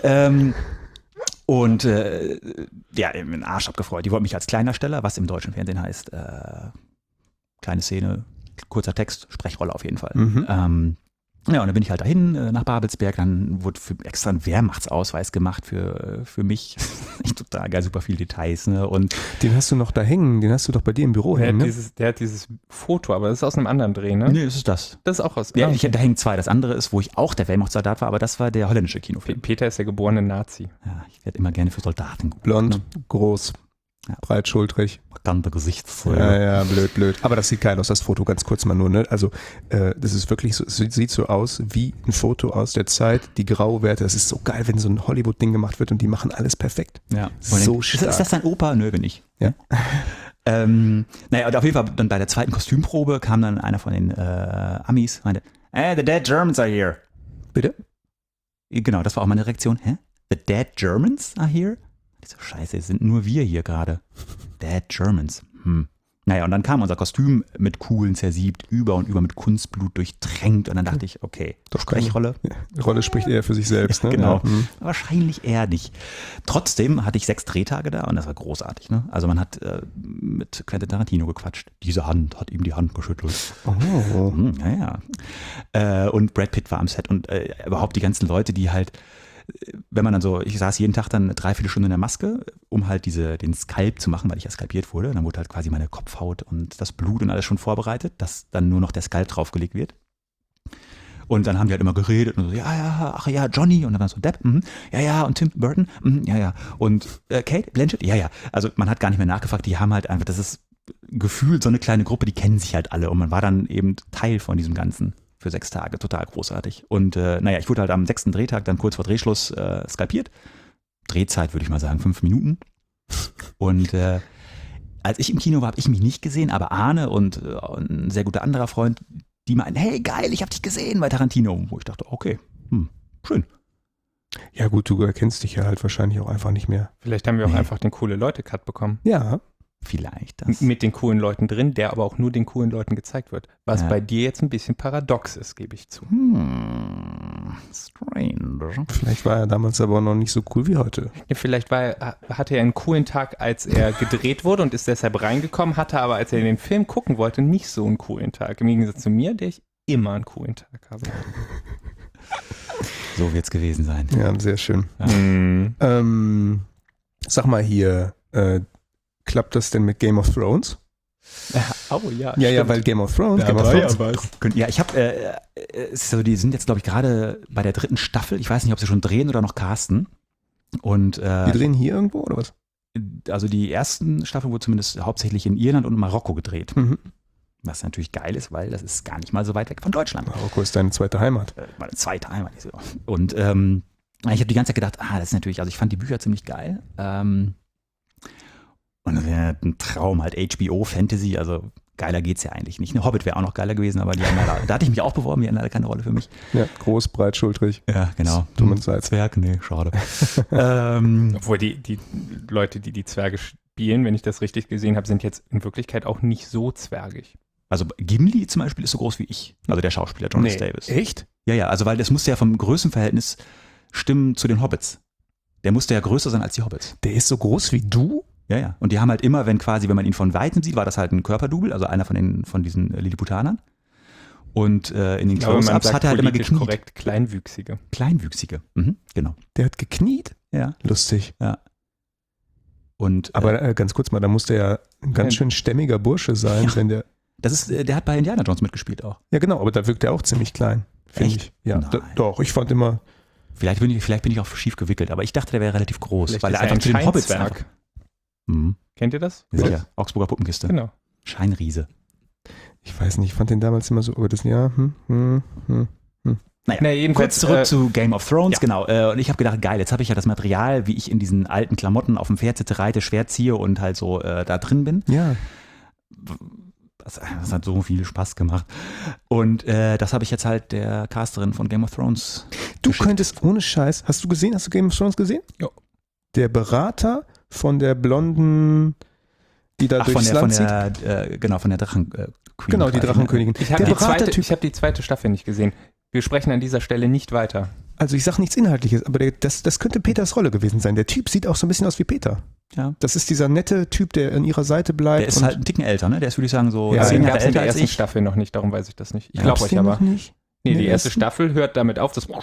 [SPEAKER 4] Und ja, im Arsch abgefreut. Die wollten mich als Kleindarsteller, was im deutschen Fernsehen heißt, kleine Szene, kurzer Text, Sprechrolle auf jeden Fall. Ja, und dann bin ich halt dahin nach Babelsberg, dann wurde extra ein Wehrmachtsausweis gemacht für mich. Echt total geil, super viele Details. Ne? Und
[SPEAKER 1] den hast du noch da hängen, den hast du doch bei dir im Büro hängen, ne?
[SPEAKER 2] Der hat dieses Foto, aber das ist aus einem anderen Dreh, ne?
[SPEAKER 4] nee, das ist das.
[SPEAKER 2] Das ist auch aus.
[SPEAKER 4] Ja, da hängen 2. Das andere ist, wo ich auch der Wehrmachtssoldat war, aber das war der holländische Kinofilm.
[SPEAKER 2] Peter ist der geborene Nazi.
[SPEAKER 4] Ja, ich werde immer gerne für Soldaten gut.
[SPEAKER 1] Blond, groß,
[SPEAKER 4] Ja.
[SPEAKER 1] breitschultrig.
[SPEAKER 4] Markante Gesichtszüge.
[SPEAKER 1] Ja, blöd. Aber das sieht geil aus, das Foto, ganz kurz mal nur, ne? Also, das ist wirklich so, es sieht so aus wie ein Foto aus der Zeit, die Grauwerte. Das ist so geil, wenn so ein Hollywood-Ding gemacht wird und die machen alles perfekt.
[SPEAKER 4] Ja.
[SPEAKER 1] So
[SPEAKER 4] Ist
[SPEAKER 1] stark.
[SPEAKER 4] das dein Opa? Nö, bin ich.
[SPEAKER 1] Ja.
[SPEAKER 4] Naja, und auf jeden Fall dann bei der zweiten Kostümprobe kam dann einer von den Amis, meinte, the dead Germans are here.
[SPEAKER 1] Bitte?
[SPEAKER 4] Genau, das war auch meine Reaktion. Hä? The dead Germans are here? Ich so, scheiße, es sind nur wir hier gerade. Dead Germans. Naja, und dann kam unser Kostüm mit Kugeln zersiebt, über und über mit Kunstblut durchtränkt. Und dann dachte ich, okay,
[SPEAKER 1] Doch,
[SPEAKER 4] Sprechrolle.
[SPEAKER 1] Ja, die Rolle spricht eher für sich selbst, ne?
[SPEAKER 4] Genau.
[SPEAKER 1] Ja.
[SPEAKER 4] Wahrscheinlich eher nicht. Trotzdem hatte ich 6 Drehtage da und das war großartig. Ne? Also man hat mit Quentin Tarantino gequatscht. Diese Hand hat ihm die Hand geschüttelt.
[SPEAKER 1] Oh.
[SPEAKER 4] Ja. Und Brad Pitt war am Set und überhaupt die ganzen Leute, die halt, wenn man dann so, ich saß jeden Tag dann 3-4 Stunden in der Maske, um halt den Skalp zu machen, weil ich ja skalpiert wurde. Dann wurde halt quasi meine Kopfhaut und das Blut und alles schon vorbereitet, dass dann nur noch der Skalp draufgelegt wird. Und dann haben die halt immer geredet und so, ja, Johnny und dann war so Depp, ja, und Tim Burton, ja. Und Kate Blanchett, ja. Also man hat gar nicht mehr nachgefragt, die haben halt einfach, das ist gefühlt so eine kleine Gruppe, die kennen sich halt alle und man war dann eben Teil von diesem Ganzen. Für 6 Tage, total großartig. Und naja, ich wurde halt am 6. Drehtag dann kurz vor Drehschluss skalpiert. Drehzeit würde ich mal sagen 5 Minuten. Und als ich im Kino war, habe ich mich nicht gesehen, aber Arne und ein sehr guter anderer Freund, die meinten, hey geil, ich habe dich gesehen bei Tarantino. Wo ich dachte, okay, schön.
[SPEAKER 1] Ja gut, du erkennst dich ja halt wahrscheinlich auch einfach nicht mehr.
[SPEAKER 2] Vielleicht haben wir auch einfach den coole Leute-Cut bekommen.
[SPEAKER 1] Ja.
[SPEAKER 4] Vielleicht das.
[SPEAKER 2] Mit den coolen Leuten drin, der aber auch nur den coolen Leuten gezeigt wird. Was
[SPEAKER 4] Ja.
[SPEAKER 2] bei dir jetzt ein bisschen paradox ist, gebe ich zu.
[SPEAKER 4] Strange.
[SPEAKER 1] Vielleicht war er damals aber auch noch nicht so cool wie heute.
[SPEAKER 2] Ja, vielleicht hatte er einen coolen Tag, als er gedreht wurde und ist deshalb reingekommen, hatte aber, als er den Film gucken wollte, nicht so einen coolen Tag. Im Gegensatz zu mir, der ich immer einen coolen Tag habe.
[SPEAKER 4] So wird es gewesen sein.
[SPEAKER 1] Ja, sehr schön.
[SPEAKER 4] Ja.
[SPEAKER 1] Sag mal hier, klappt das denn mit Game of Thrones?
[SPEAKER 2] Oh ja.
[SPEAKER 1] Ja, weil Game of Thrones.
[SPEAKER 4] Ja, ich habe, so, die sind jetzt, glaube ich, gerade bei der 3. Staffel. Ich weiß nicht, ob sie schon drehen oder noch casten. Und
[SPEAKER 1] Die drehen hier irgendwo oder was?
[SPEAKER 4] also die ersten Staffeln wurden zumindest hauptsächlich in Irland und Marokko gedreht. Was natürlich geil ist, weil das ist gar nicht mal so weit weg von Deutschland.
[SPEAKER 1] Marokko ist deine zweite Heimat.
[SPEAKER 4] Meine zweite Heimat. Und ich habe die ganze Zeit gedacht, das ist natürlich, also ich fand die Bücher ziemlich geil. Und das wäre ein Traum, halt HBO, Fantasy, also geiler geht's ja eigentlich nicht. Eine Hobbit wäre auch noch geiler gewesen, aber die haben da hatte ich mich auch beworben, die hatten leider keine Rolle für mich.
[SPEAKER 1] Ja, groß, breitschultrig.
[SPEAKER 4] Ja, genau.
[SPEAKER 1] Dumm und Salz.
[SPEAKER 4] Zwerg, nee, schade.
[SPEAKER 2] Obwohl die Leute, die Zwerge spielen, wenn ich das richtig gesehen habe, sind jetzt in Wirklichkeit auch nicht so zwergig.
[SPEAKER 4] Also Gimli zum Beispiel ist so groß wie ich, also der Schauspieler John S. Davis.
[SPEAKER 1] Echt?
[SPEAKER 4] Ja, also weil das musste ja vom Größenverhältnis stimmen zu den Hobbits. Der musste ja größer sein als die Hobbits.
[SPEAKER 1] Der ist so groß wie du?
[SPEAKER 4] Ja. Und die haben halt immer, wenn man ihn von Weitem sieht, war das halt ein Körperdouble, also einer von diesen Lilliputanern. Und in den Close-Ups hat er halt immer gekniet.
[SPEAKER 2] Korrekt, Kleinwüchsige.
[SPEAKER 4] Kleinwüchsige, genau.
[SPEAKER 1] Der hat gekniet?
[SPEAKER 4] Ja.
[SPEAKER 1] Lustig.
[SPEAKER 4] Ja. Und,
[SPEAKER 1] Aber ganz kurz mal, da muss der ja ein ganz schön stämmiger Bursche sein, wenn der.
[SPEAKER 4] Das ist, der hat bei Indiana Jones mitgespielt auch.
[SPEAKER 1] Ja, genau, aber da wirkt er auch ziemlich klein, finde
[SPEAKER 4] Echt?
[SPEAKER 1] ich. Ja,
[SPEAKER 4] Nein.
[SPEAKER 1] doch, ich fand immer,
[SPEAKER 4] Vielleicht bin ich auch schief gewickelt, aber ich dachte, der wäre relativ groß,
[SPEAKER 2] Vielleicht
[SPEAKER 4] weil
[SPEAKER 2] ist
[SPEAKER 4] er einfach zu den Hobbits
[SPEAKER 2] Scheinzwerg.
[SPEAKER 4] einfach. Mhm.
[SPEAKER 2] Kennt ihr das?
[SPEAKER 4] Sicher, Augsburger Puppenkiste.
[SPEAKER 2] Genau.
[SPEAKER 4] Scheinriese.
[SPEAKER 1] ich weiß nicht, ich fand den damals immer so, aber das, ja,
[SPEAKER 4] Naja,
[SPEAKER 2] Na, jedenfalls,
[SPEAKER 4] kurz zurück zu Game of Thrones,
[SPEAKER 2] ja.
[SPEAKER 4] genau. Und ich habe gedacht, geil, jetzt habe ich ja das Material, wie ich in diesen alten Klamotten auf dem Pferd sitze, reite, Schwert ziehe und halt so da drin bin.
[SPEAKER 1] ja.
[SPEAKER 4] Das hat so viel Spaß gemacht. Und das habe ich jetzt halt der Casterin von Game of Thrones
[SPEAKER 1] Du
[SPEAKER 4] geschickt.
[SPEAKER 1] könntest ohne Scheiß, hast du Game of Thrones gesehen?
[SPEAKER 2] Ja.
[SPEAKER 1] Der Berater von der blonden, die da
[SPEAKER 4] Ach, von
[SPEAKER 1] durchs
[SPEAKER 4] der, von
[SPEAKER 1] Land zieht.
[SPEAKER 4] der, von der Drachen Queen.
[SPEAKER 1] Genau, die
[SPEAKER 4] quasi, ne?
[SPEAKER 1] Drachenkönigin.
[SPEAKER 2] Ich habe
[SPEAKER 1] Der
[SPEAKER 2] die, zweite-
[SPEAKER 1] Beratertyp,
[SPEAKER 2] ich hab die zweite Staffel nicht gesehen. Wir sprechen an dieser Stelle nicht weiter.
[SPEAKER 1] also ich sage nichts Inhaltliches, aber das könnte Peters Rolle gewesen sein. Der Typ sieht auch so ein bisschen aus wie Peter.
[SPEAKER 4] Ja.
[SPEAKER 1] Das ist dieser nette Typ, der an ihrer Seite bleibt.
[SPEAKER 4] Der ist
[SPEAKER 1] und
[SPEAKER 4] halt ein Ticken älter, ne? Der ist, würde ich sagen, so
[SPEAKER 1] Ja,
[SPEAKER 4] 10
[SPEAKER 2] den
[SPEAKER 4] Jahre
[SPEAKER 2] gab es in
[SPEAKER 4] älter
[SPEAKER 2] der
[SPEAKER 4] als
[SPEAKER 2] ersten
[SPEAKER 4] ich.
[SPEAKER 2] Staffel noch nicht, darum weiß ich das nicht. Ich
[SPEAKER 1] Gab's
[SPEAKER 2] glaube euch
[SPEAKER 1] den
[SPEAKER 2] aber.
[SPEAKER 1] noch nicht?
[SPEAKER 2] Nee,
[SPEAKER 1] In
[SPEAKER 2] die
[SPEAKER 1] der
[SPEAKER 2] erste
[SPEAKER 1] ersten?
[SPEAKER 2] Staffel hört damit auf, dass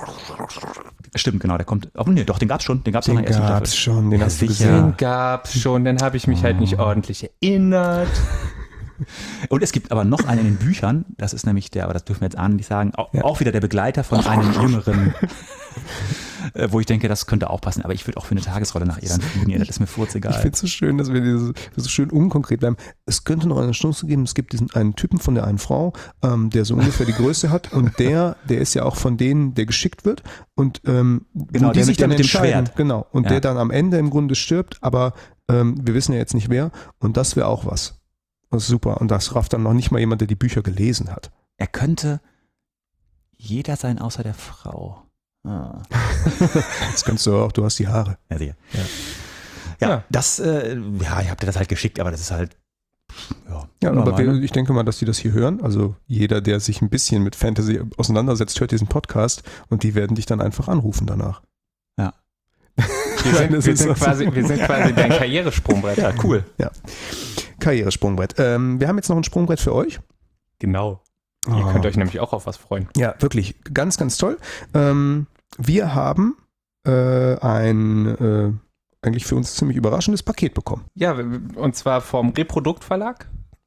[SPEAKER 4] Stimmt, genau, der kommt. Oh, nee, doch, den gab's schon. Den gab's noch in
[SPEAKER 1] Den
[SPEAKER 4] der ersten
[SPEAKER 1] gab's
[SPEAKER 4] Staffel.
[SPEAKER 1] schon, den
[SPEAKER 4] Ja,
[SPEAKER 1] hast du
[SPEAKER 4] sicher.
[SPEAKER 1] gesehen.
[SPEAKER 2] den gab's schon, dann habe ich mich halt nicht ordentlich erinnert.
[SPEAKER 4] Und es gibt aber noch einen in den Büchern, das ist nämlich der, aber das dürfen wir jetzt nicht sagen, auch wieder der Begleiter von einem jüngeren, wo ich denke, das könnte auch passen, aber ich würde auch für eine Tagesrolle nach ihr dann fliegen, das ist mir
[SPEAKER 1] Ich
[SPEAKER 4] furzegal.
[SPEAKER 1] finde es so schön, dass wir so schön unkonkret bleiben. Es könnte noch eine Chance geben, es gibt diesen einen Typen von der einen Frau, der so ungefähr die Größe hat und der ist ja auch von denen, der geschickt wird und
[SPEAKER 4] Genau,
[SPEAKER 1] wo die
[SPEAKER 4] der
[SPEAKER 1] sich
[SPEAKER 4] mit
[SPEAKER 1] dann
[SPEAKER 4] dem
[SPEAKER 1] entscheiden.
[SPEAKER 4] Schwert.
[SPEAKER 1] Genau, und
[SPEAKER 4] Ja.
[SPEAKER 1] der dann am Ende im Grunde stirbt, aber wir wissen ja jetzt nicht wer und das wäre auch was. Das ist super und das rafft dann noch nicht mal jemand, der die Bücher gelesen hat.
[SPEAKER 4] Er könnte jeder sein, außer der Frau. Ah.
[SPEAKER 1] Das kannst du auch, du hast die Haare.
[SPEAKER 4] Ja, sicher.
[SPEAKER 1] Ja.
[SPEAKER 4] Ja,
[SPEAKER 2] Ja.
[SPEAKER 4] das, ich habe dir das halt geschickt, aber das ist halt,
[SPEAKER 1] Ja,
[SPEAKER 4] immer
[SPEAKER 1] aber
[SPEAKER 4] mal, ne?
[SPEAKER 1] ich denke mal, dass die das hier hören. Also jeder, der sich ein bisschen mit Fantasy auseinandersetzt, hört diesen Podcast und die werden dich dann einfach anrufen danach.
[SPEAKER 4] Ja.
[SPEAKER 1] Das ist so-
[SPEAKER 2] Wir sind quasi dein Karrieresprungbrett.
[SPEAKER 4] Ja, cool.
[SPEAKER 1] Karrieresprungbrett. Wir haben jetzt noch ein Sprungbrett für euch.
[SPEAKER 2] Genau. Ihr könnt euch nämlich auch auf was freuen.
[SPEAKER 1] Ja, wirklich ganz, ganz toll. Wir haben ein eigentlich für uns ziemlich überraschendes Paket bekommen.
[SPEAKER 2] Ja, und zwar vom Reprodukt-Verlag.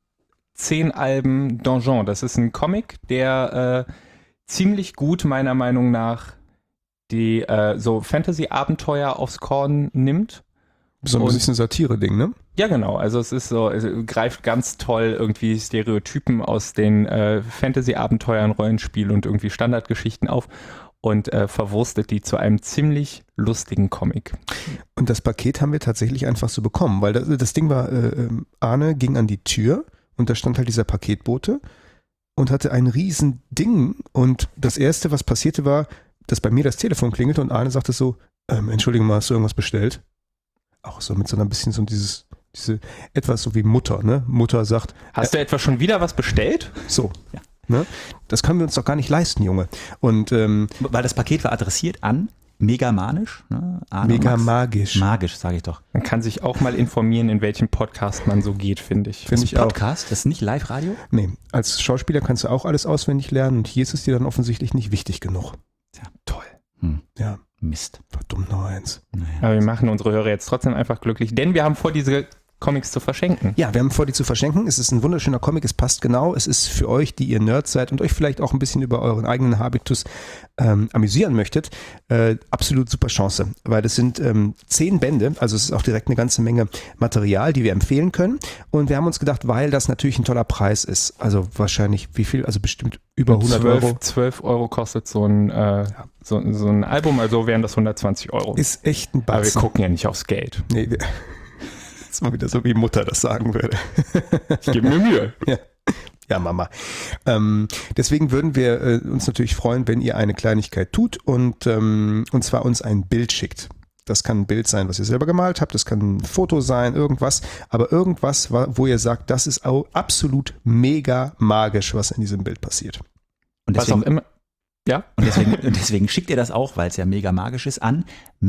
[SPEAKER 2] 10 Alben Donjon. Das ist ein Comic, der ziemlich gut meiner Meinung nach die so Fantasy-Abenteuer aufs Korn nimmt.
[SPEAKER 1] So ein
[SPEAKER 2] Und-
[SPEAKER 1] bisschen Satire-Ding, ne?
[SPEAKER 2] Ja, genau. Also es ist so, es greift ganz toll irgendwie Stereotypen aus den Fantasy-Abenteuern, Rollenspiel und irgendwie Standardgeschichten auf und verwurstet die zu einem ziemlich lustigen Comic.
[SPEAKER 1] Und das Paket haben wir tatsächlich einfach so bekommen, weil das Ding war, Arne ging an die Tür und da stand halt dieser Paketbote und hatte ein riesen Ding und das Erste, was passierte war, dass bei mir das Telefon klingelte und Arne sagte so, entschuldige mal, hast du irgendwas bestellt? Auch so mit so ein bisschen so diese etwas so wie Mutter, ne? Mutter sagt,
[SPEAKER 2] Hast du etwa schon wieder was bestellt?
[SPEAKER 1] so,
[SPEAKER 4] Ja.
[SPEAKER 1] ne? Das können wir uns doch gar nicht leisten, Junge. Und
[SPEAKER 4] Weil das Paket war adressiert an Megamanisch, ne? Arne
[SPEAKER 1] mega
[SPEAKER 4] Max.
[SPEAKER 1] magisch.
[SPEAKER 4] Magisch, sage ich doch.
[SPEAKER 2] Man kann sich auch mal informieren, in welchem Podcast man so geht, finde ich.
[SPEAKER 1] Finde ich auch.
[SPEAKER 4] Podcast, das ist nicht Live-Radio?
[SPEAKER 1] Nee, als Schauspieler kannst du auch alles auswendig lernen und hier ist es dir dann offensichtlich nicht wichtig genug.
[SPEAKER 2] Toll.
[SPEAKER 1] Ja,
[SPEAKER 4] Mist.
[SPEAKER 1] verdammt noch eins.
[SPEAKER 4] Naja.
[SPEAKER 2] Aber wir machen unsere Hörer jetzt trotzdem einfach glücklich, denn wir haben vor, diese Comics zu verschenken.
[SPEAKER 1] Ja, wir haben vor, die zu verschenken. Es ist ein wunderschöner Comic, es passt genau. Es ist für euch, die ihr Nerds seid und euch vielleicht auch ein bisschen über euren eigenen Habitus amüsieren möchtet. Absolut super Chance, weil es sind 10 Bände, also es ist auch direkt eine ganze Menge Material, die wir empfehlen können. Und wir haben uns gedacht, weil das natürlich ein toller Preis ist, also wahrscheinlich wie viel, also bestimmt über 100 Euro.
[SPEAKER 2] 12 Euro kostet so ein Album, also wären das 120 Euro.
[SPEAKER 1] Ist echt ein
[SPEAKER 2] Aber wir
[SPEAKER 1] Batzen.
[SPEAKER 2] gucken ja nicht aufs Geld.
[SPEAKER 1] Nee, das ist mal wieder so, wie Mutter das sagen würde.
[SPEAKER 2] Ich gebe mir Mühe.
[SPEAKER 1] Ja, Mama. Deswegen würden wir uns natürlich freuen, wenn ihr eine Kleinigkeit tut und zwar uns ein Bild schickt. Das kann ein Bild sein, was ihr selber gemalt habt, das kann ein Foto sein, irgendwas, aber irgendwas, wo ihr sagt, das ist auch absolut mega magisch, was in diesem Bild passiert.
[SPEAKER 4] Und
[SPEAKER 2] Was auch
[SPEAKER 4] deswegen,
[SPEAKER 2] immer. Ja?
[SPEAKER 4] und deswegen schickt ihr das auch, weil es ja mega magisch ist, an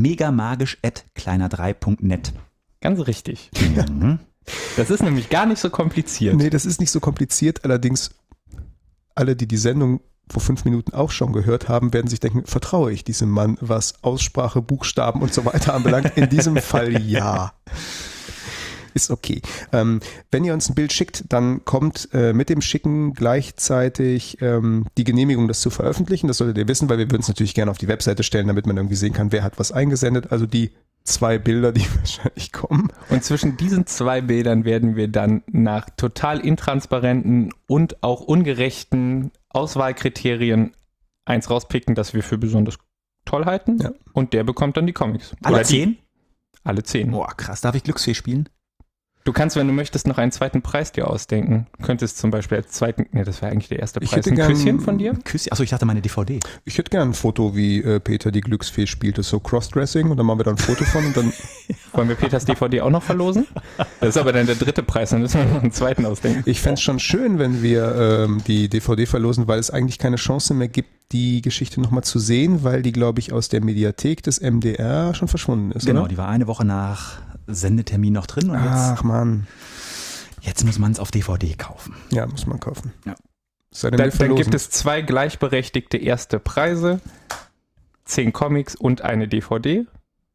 [SPEAKER 4] megamagisch@kleiner3.net.
[SPEAKER 2] Ganz richtig.
[SPEAKER 4] Mhm.
[SPEAKER 2] Das ist nämlich gar nicht so kompliziert.
[SPEAKER 1] Nee, das ist nicht so kompliziert, allerdings alle, die die Sendung vor 5 Minuten auch schon gehört haben, werden sich denken, vertraue ich diesem Mann, was Aussprache, Buchstaben und so weiter anbelangt? In diesem Fall ja. Ist okay. Wenn ihr uns ein Bild schickt, dann kommt mit dem Schicken gleichzeitig die Genehmigung, das zu veröffentlichen. Das solltet ihr wissen, weil wir würden es natürlich gerne auf die Webseite stellen, damit man irgendwie sehen kann, wer hat was eingesendet. Also die 2 Bilder, die wahrscheinlich kommen.
[SPEAKER 2] Und zwischen diesen 2 Bildern werden wir dann nach total intransparenten und auch ungerechten Auswahlkriterien eins rauspicken, das wir für besonders toll halten.
[SPEAKER 1] Ja.
[SPEAKER 2] Und der bekommt dann die Comics.
[SPEAKER 4] Alle
[SPEAKER 2] Oder die-
[SPEAKER 4] 10?
[SPEAKER 2] Alle 10.
[SPEAKER 4] Boah, krass. Darf ich Glücksfee spielen?
[SPEAKER 2] Du kannst, wenn du möchtest, noch einen zweiten Preis dir ausdenken. Du könntest zum Beispiel als zweiten, ne, das wäre eigentlich der erste
[SPEAKER 1] Ich
[SPEAKER 2] Preis.
[SPEAKER 1] hätte
[SPEAKER 2] Ein
[SPEAKER 1] gern-
[SPEAKER 2] Küsschen von dir?
[SPEAKER 4] Achso, ich dachte meine DVD.
[SPEAKER 1] Ich hätte gerne ein Foto, wie Peter die Glücksfee spielt. Das ist so Crossdressing und dann machen wir da ein Foto von und dann
[SPEAKER 2] Wollen wir Peters DVD auch noch verlosen? Das ist aber dann der dritte Preis, dann müssen wir noch einen zweiten ausdenken.
[SPEAKER 1] Ich fände es schon schön, wenn wir die DVD verlosen, weil es eigentlich keine Chance mehr gibt, die Geschichte nochmal zu sehen, weil die, glaube ich, aus der Mediathek des MDR schon verschwunden ist.
[SPEAKER 4] Genau,
[SPEAKER 1] oder?
[SPEAKER 4] die war eine Woche nach Sendetermin noch drin und
[SPEAKER 1] Ach man,
[SPEAKER 4] jetzt muss man es auf DVD kaufen.
[SPEAKER 1] ja, muss man kaufen.
[SPEAKER 4] Ja.
[SPEAKER 1] Sei denn,
[SPEAKER 2] Dann,
[SPEAKER 1] wir
[SPEAKER 2] dann
[SPEAKER 1] verlosen.
[SPEAKER 2] gibt es 2 gleichberechtigte erste Preise, 10 Comics und eine DVD.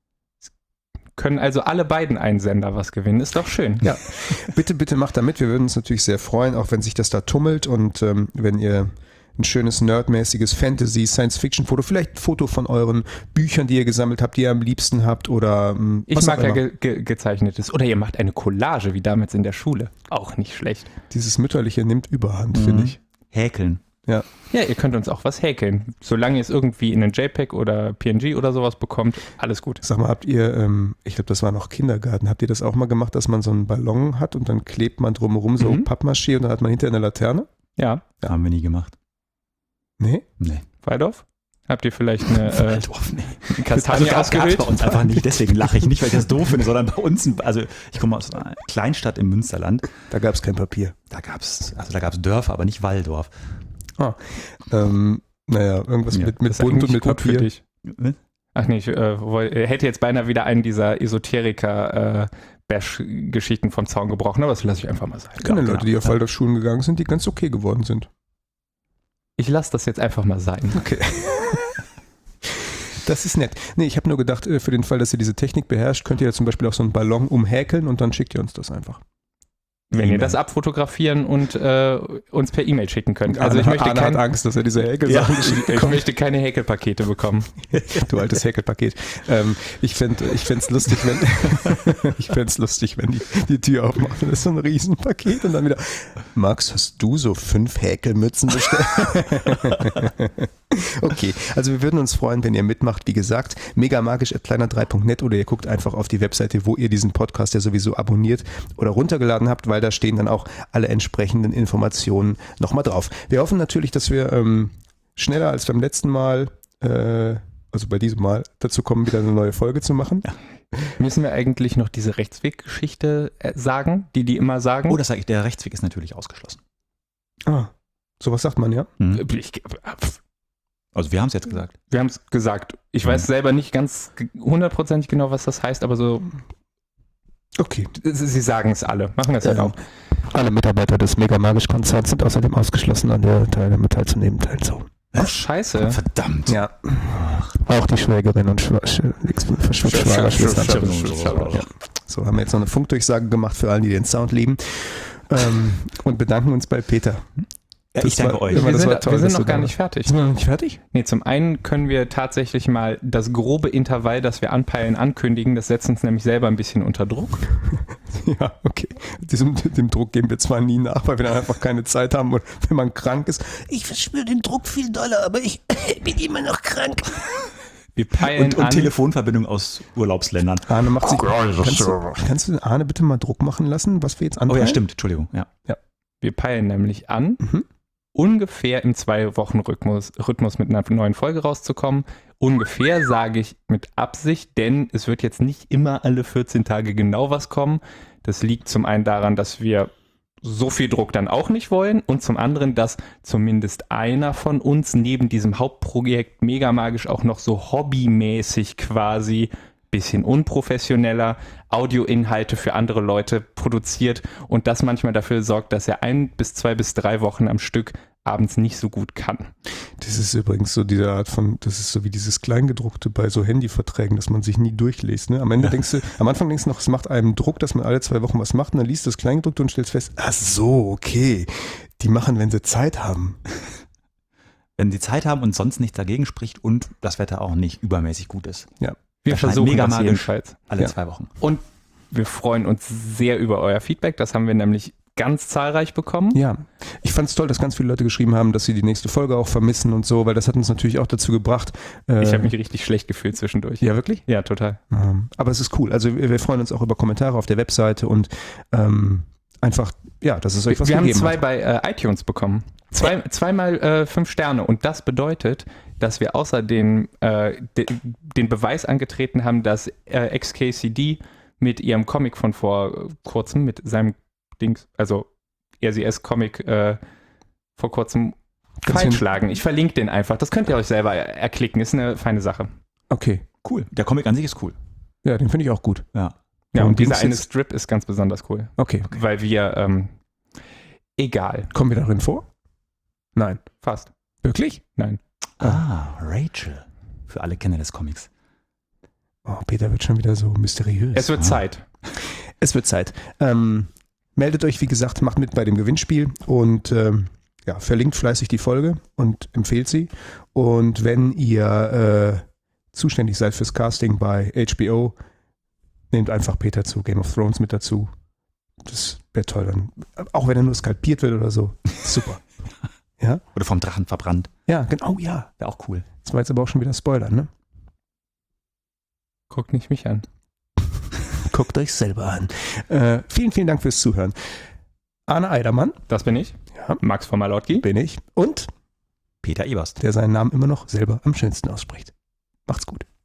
[SPEAKER 2] Können also alle beiden Einsender was gewinnen. Ist doch schön.
[SPEAKER 1] Ja, bitte macht da mit. Wir würden uns natürlich sehr freuen, auch wenn sich das da tummelt und wenn ihr ein schönes nerdmäßiges Fantasy, Science-Fiction-Foto, vielleicht ein Foto von euren Büchern, die ihr gesammelt habt, die ihr am liebsten habt oder
[SPEAKER 2] Ich
[SPEAKER 1] was
[SPEAKER 2] mag
[SPEAKER 1] auch
[SPEAKER 2] ja
[SPEAKER 1] immer.
[SPEAKER 2] gezeichnetes. Oder ihr macht eine Collage, wie damals in der Schule. Auch nicht schlecht.
[SPEAKER 1] Dieses Mütterliche nimmt Überhand, finde ich.
[SPEAKER 4] Häkeln.
[SPEAKER 2] Ja, ihr könnt uns auch was häkeln. Solange ihr es irgendwie in einen JPEG oder PNG oder sowas bekommt, alles gut.
[SPEAKER 1] Sag mal, habt ihr, ich glaube, das war noch Kindergarten, habt ihr das auch mal gemacht, dass man so einen Ballon hat und dann klebt man drumherum so Pappmaché und dann hat man hinterher eine Laterne?
[SPEAKER 2] Ja,
[SPEAKER 4] Haben wir nie gemacht.
[SPEAKER 1] Nee?
[SPEAKER 4] Nee.
[SPEAKER 2] Waldorf? Habt ihr vielleicht eine
[SPEAKER 4] Waldorf, nee.
[SPEAKER 2] Kastanie
[SPEAKER 4] gab's
[SPEAKER 2] ausgewählt?
[SPEAKER 4] bei uns einfach nicht, deswegen lache ich nicht, weil ich das doof finde, sondern bei uns, also ich komme aus einer Kleinstadt im Münsterland,
[SPEAKER 1] Da gab es kein Papier.
[SPEAKER 4] da gab's Dörfer, aber nicht Waldorf.
[SPEAKER 1] Naja, irgendwas
[SPEAKER 4] Ja,
[SPEAKER 1] mit
[SPEAKER 2] Das ist
[SPEAKER 1] Bunt und
[SPEAKER 2] eigentlich
[SPEAKER 1] mit
[SPEAKER 2] gut für
[SPEAKER 1] Papier.
[SPEAKER 2] dich. Ach nee, ich hätte jetzt beinahe wieder einen dieser Esoteriker-Bash-Geschichten vom Zaun gebrochen, aber das lasse ich einfach mal sein.
[SPEAKER 1] Ich kenne
[SPEAKER 4] Ja,
[SPEAKER 1] Leute, die
[SPEAKER 4] genau.
[SPEAKER 1] auf Waldorfschulen gegangen sind, die ganz okay geworden sind.
[SPEAKER 2] Ich lasse das jetzt einfach mal sein.
[SPEAKER 1] Okay. Das ist nett. Nee, ich habe nur gedacht, für den Fall, dass ihr diese Technik beherrscht, könnt ihr ja zum Beispiel auch so einen Ballon umhäkeln und dann schickt ihr uns das einfach.
[SPEAKER 2] Wenn ihr
[SPEAKER 4] E-Mail.
[SPEAKER 2] das abfotografieren und uns per E-Mail schicken könnt. Also ich möchte,
[SPEAKER 1] Arne hat Angst, dass er diese Häkelsachen geschickt
[SPEAKER 2] ich
[SPEAKER 1] bekommt.
[SPEAKER 2] möchte keine Häkelpakete bekommen.
[SPEAKER 1] Du altes Häkelpaket. Ich fänd's lustig, wenn die Tür aufmacht und das ist so ein Riesenpaket und dann wieder, Max, hast du so 5 Häkelmützen bestellt? Okay, also wir würden uns freuen, wenn ihr mitmacht. Wie gesagt, megamagisch@kleiner3.net oder ihr guckt einfach auf die Webseite, wo ihr diesen Podcast ja sowieso abonniert oder runtergeladen habt, weil da stehen dann auch alle entsprechenden Informationen nochmal drauf. Wir hoffen natürlich, dass wir schneller als beim letzten Mal, also bei diesem Mal, dazu kommen, wieder eine neue Folge zu machen. Ja.
[SPEAKER 2] Müssen wir eigentlich noch diese Rechtsweggeschichte sagen, die immer sagen?
[SPEAKER 4] Oh, das sage ich, der Rechtsweg ist natürlich ausgeschlossen.
[SPEAKER 1] Ah, sowas sagt man, ja.
[SPEAKER 4] Also wir haben es jetzt gesagt.
[SPEAKER 2] Wir haben es gesagt. Ich weiß selber nicht ganz hundertprozentig genau, was das heißt, aber so,
[SPEAKER 1] Okay.
[SPEAKER 2] sie sagen es alle. Machen wir es halt auch.
[SPEAKER 3] Alle Mitarbeiter des Megamagisch-Konzerns sind außerdem ausgeschlossen, an der teilzunehmen. So.
[SPEAKER 2] Oh, scheiße.
[SPEAKER 4] Verdammt.
[SPEAKER 1] Ja.
[SPEAKER 3] Auch die Schwägerin und Schwagerschwestern.
[SPEAKER 1] Ja. So, haben wir jetzt noch eine Funkdurchsage gemacht für alle, die den Sound lieben. Und bedanken uns bei Peter.
[SPEAKER 4] Ja, ich danke euch.
[SPEAKER 1] immer-
[SPEAKER 2] Wir
[SPEAKER 1] das
[SPEAKER 2] sind,
[SPEAKER 1] war toll,
[SPEAKER 2] wir sind
[SPEAKER 1] dass du
[SPEAKER 2] noch gar
[SPEAKER 1] da
[SPEAKER 2] nicht fertig.
[SPEAKER 1] Sind wir noch nicht fertig?
[SPEAKER 2] Nee, zum einen können wir tatsächlich mal das grobe Intervall, das wir anpeilen, ankündigen. Das setzt uns nämlich selber ein bisschen unter Druck.
[SPEAKER 1] Ja, okay. Dem Druck geben wir zwar nie nach, weil wir dann einfach keine Zeit haben und wenn man krank ist.
[SPEAKER 5] Ich verspüre den Druck viel doller, aber ich bin immer noch krank.
[SPEAKER 2] Wir peilen
[SPEAKER 4] Und
[SPEAKER 2] an.
[SPEAKER 4] Telefonverbindung aus Urlaubsländern.
[SPEAKER 1] Arne macht sich. Kannst du den Arne bitte mal Druck machen lassen, was wir jetzt
[SPEAKER 4] Oh
[SPEAKER 1] anpeilen?
[SPEAKER 4] ja, stimmt. Entschuldigung. Ja.
[SPEAKER 2] Wir peilen nämlich an,
[SPEAKER 1] Mhm.
[SPEAKER 2] ungefähr im 2-Wochen-Rhythmus mit einer neuen Folge rauszukommen. Ungefähr sage ich mit Absicht, denn es wird jetzt nicht immer alle 14 Tage genau was kommen. Das liegt zum einen daran, dass wir so viel Druck dann auch nicht wollen und zum anderen, dass zumindest einer von uns neben diesem Hauptprojekt Megamagisch auch noch so hobbymäßig quasi bisschen unprofessioneller Audioinhalte für andere Leute produziert und das manchmal dafür sorgt, dass er 1 bis 2 bis 3 Wochen am Stück abends nicht so gut kann.
[SPEAKER 1] Das ist übrigens so diese Art von, das ist so wie dieses Kleingedruckte bei so Handyverträgen, dass man sich nie durchliest. Ne? Am Anfang denkst du noch, es macht einem Druck, dass man alle 2 Wochen was macht und dann liest du das Kleingedruckte und stellst fest, ach so, okay, die machen, wenn sie Zeit haben.
[SPEAKER 4] Wenn sie Zeit haben und sonst nichts dagegen spricht und das Wetter auch nicht übermäßig gut ist.
[SPEAKER 1] Ja.
[SPEAKER 2] Wir
[SPEAKER 4] Erscheint
[SPEAKER 2] versuchen
[SPEAKER 4] mega
[SPEAKER 2] das
[SPEAKER 4] magisch.
[SPEAKER 2] jedenfalls.
[SPEAKER 4] Alle
[SPEAKER 1] Ja.
[SPEAKER 4] 2 Wochen.
[SPEAKER 2] Und wir freuen uns sehr über euer Feedback. Das haben wir nämlich ganz zahlreich bekommen.
[SPEAKER 1] Ja, ich fand es toll, dass ganz viele Leute geschrieben haben, dass sie die nächste Folge auch vermissen und so, weil das hat uns natürlich auch dazu gebracht.
[SPEAKER 2] Ich habe mich richtig schlecht gefühlt zwischendurch.
[SPEAKER 1] Ja, wirklich?
[SPEAKER 2] Ja, total.
[SPEAKER 1] Aber es ist cool. Also wir freuen uns auch über Kommentare auf der Webseite und einfach, ja, dass es euch was
[SPEAKER 2] Wir haben
[SPEAKER 1] gegeben
[SPEAKER 2] 2
[SPEAKER 1] hat.
[SPEAKER 2] bei iTunes bekommen. Zweimal 5 Sterne. Und das bedeutet, dass wir außer den Beweis angetreten haben, dass XKCD mit ihrem Comic von vor kurzem, mit seinem Dings, also RCS-Comic vor kurzem
[SPEAKER 1] Ganz
[SPEAKER 2] falsch
[SPEAKER 1] hin-
[SPEAKER 2] lagen. Ich verlinke den einfach. Das könnt ihr euch selber erklicken. Ist eine feine Sache.
[SPEAKER 1] Okay,
[SPEAKER 4] Cool. Der Comic an sich ist cool.
[SPEAKER 1] ja, den finde ich auch gut.
[SPEAKER 4] Ja.
[SPEAKER 2] Ja,
[SPEAKER 1] Und
[SPEAKER 2] und dieser
[SPEAKER 1] Dings
[SPEAKER 2] eine
[SPEAKER 1] jetzt-
[SPEAKER 2] Strip ist ganz besonders cool.
[SPEAKER 1] Okay.
[SPEAKER 2] Weil wir, egal,
[SPEAKER 1] Kommen wir darin vor? Nein.
[SPEAKER 2] fast.
[SPEAKER 1] Wirklich?
[SPEAKER 2] Nein.
[SPEAKER 4] Rachel. Für alle Kenner des Comics.
[SPEAKER 1] Oh, Peter wird schon wieder so mysteriös.
[SPEAKER 2] Es wird Zeit.
[SPEAKER 1] Es wird Zeit. Meldet euch, wie gesagt, macht mit bei dem Gewinnspiel und ja, verlinkt fleißig die Folge und empfehlt sie. Und wenn ihr zuständig seid fürs Casting bei HBO, nehmt einfach Peter zu Game of Thrones mit dazu. Das wäre toll dann. Auch wenn er nur skalpiert wird oder so. Super. Ja?
[SPEAKER 4] Oder vom Drachen verbrannt.
[SPEAKER 1] Ja, genau, ja.
[SPEAKER 4] Wäre auch cool.
[SPEAKER 1] Das war jetzt aber auch schon wieder Spoiler, ne?
[SPEAKER 2] Guckt nicht mich an.
[SPEAKER 1] Guckt euch selber an. Vielen, vielen Dank fürs Zuhören. Arne Eidermann,
[SPEAKER 2] Das bin ich.
[SPEAKER 1] Ja.
[SPEAKER 2] Max von Malotki.
[SPEAKER 1] bin ich. Und
[SPEAKER 4] Peter Eberst.
[SPEAKER 1] der seinen Namen immer noch selber am schönsten ausspricht. Macht's gut.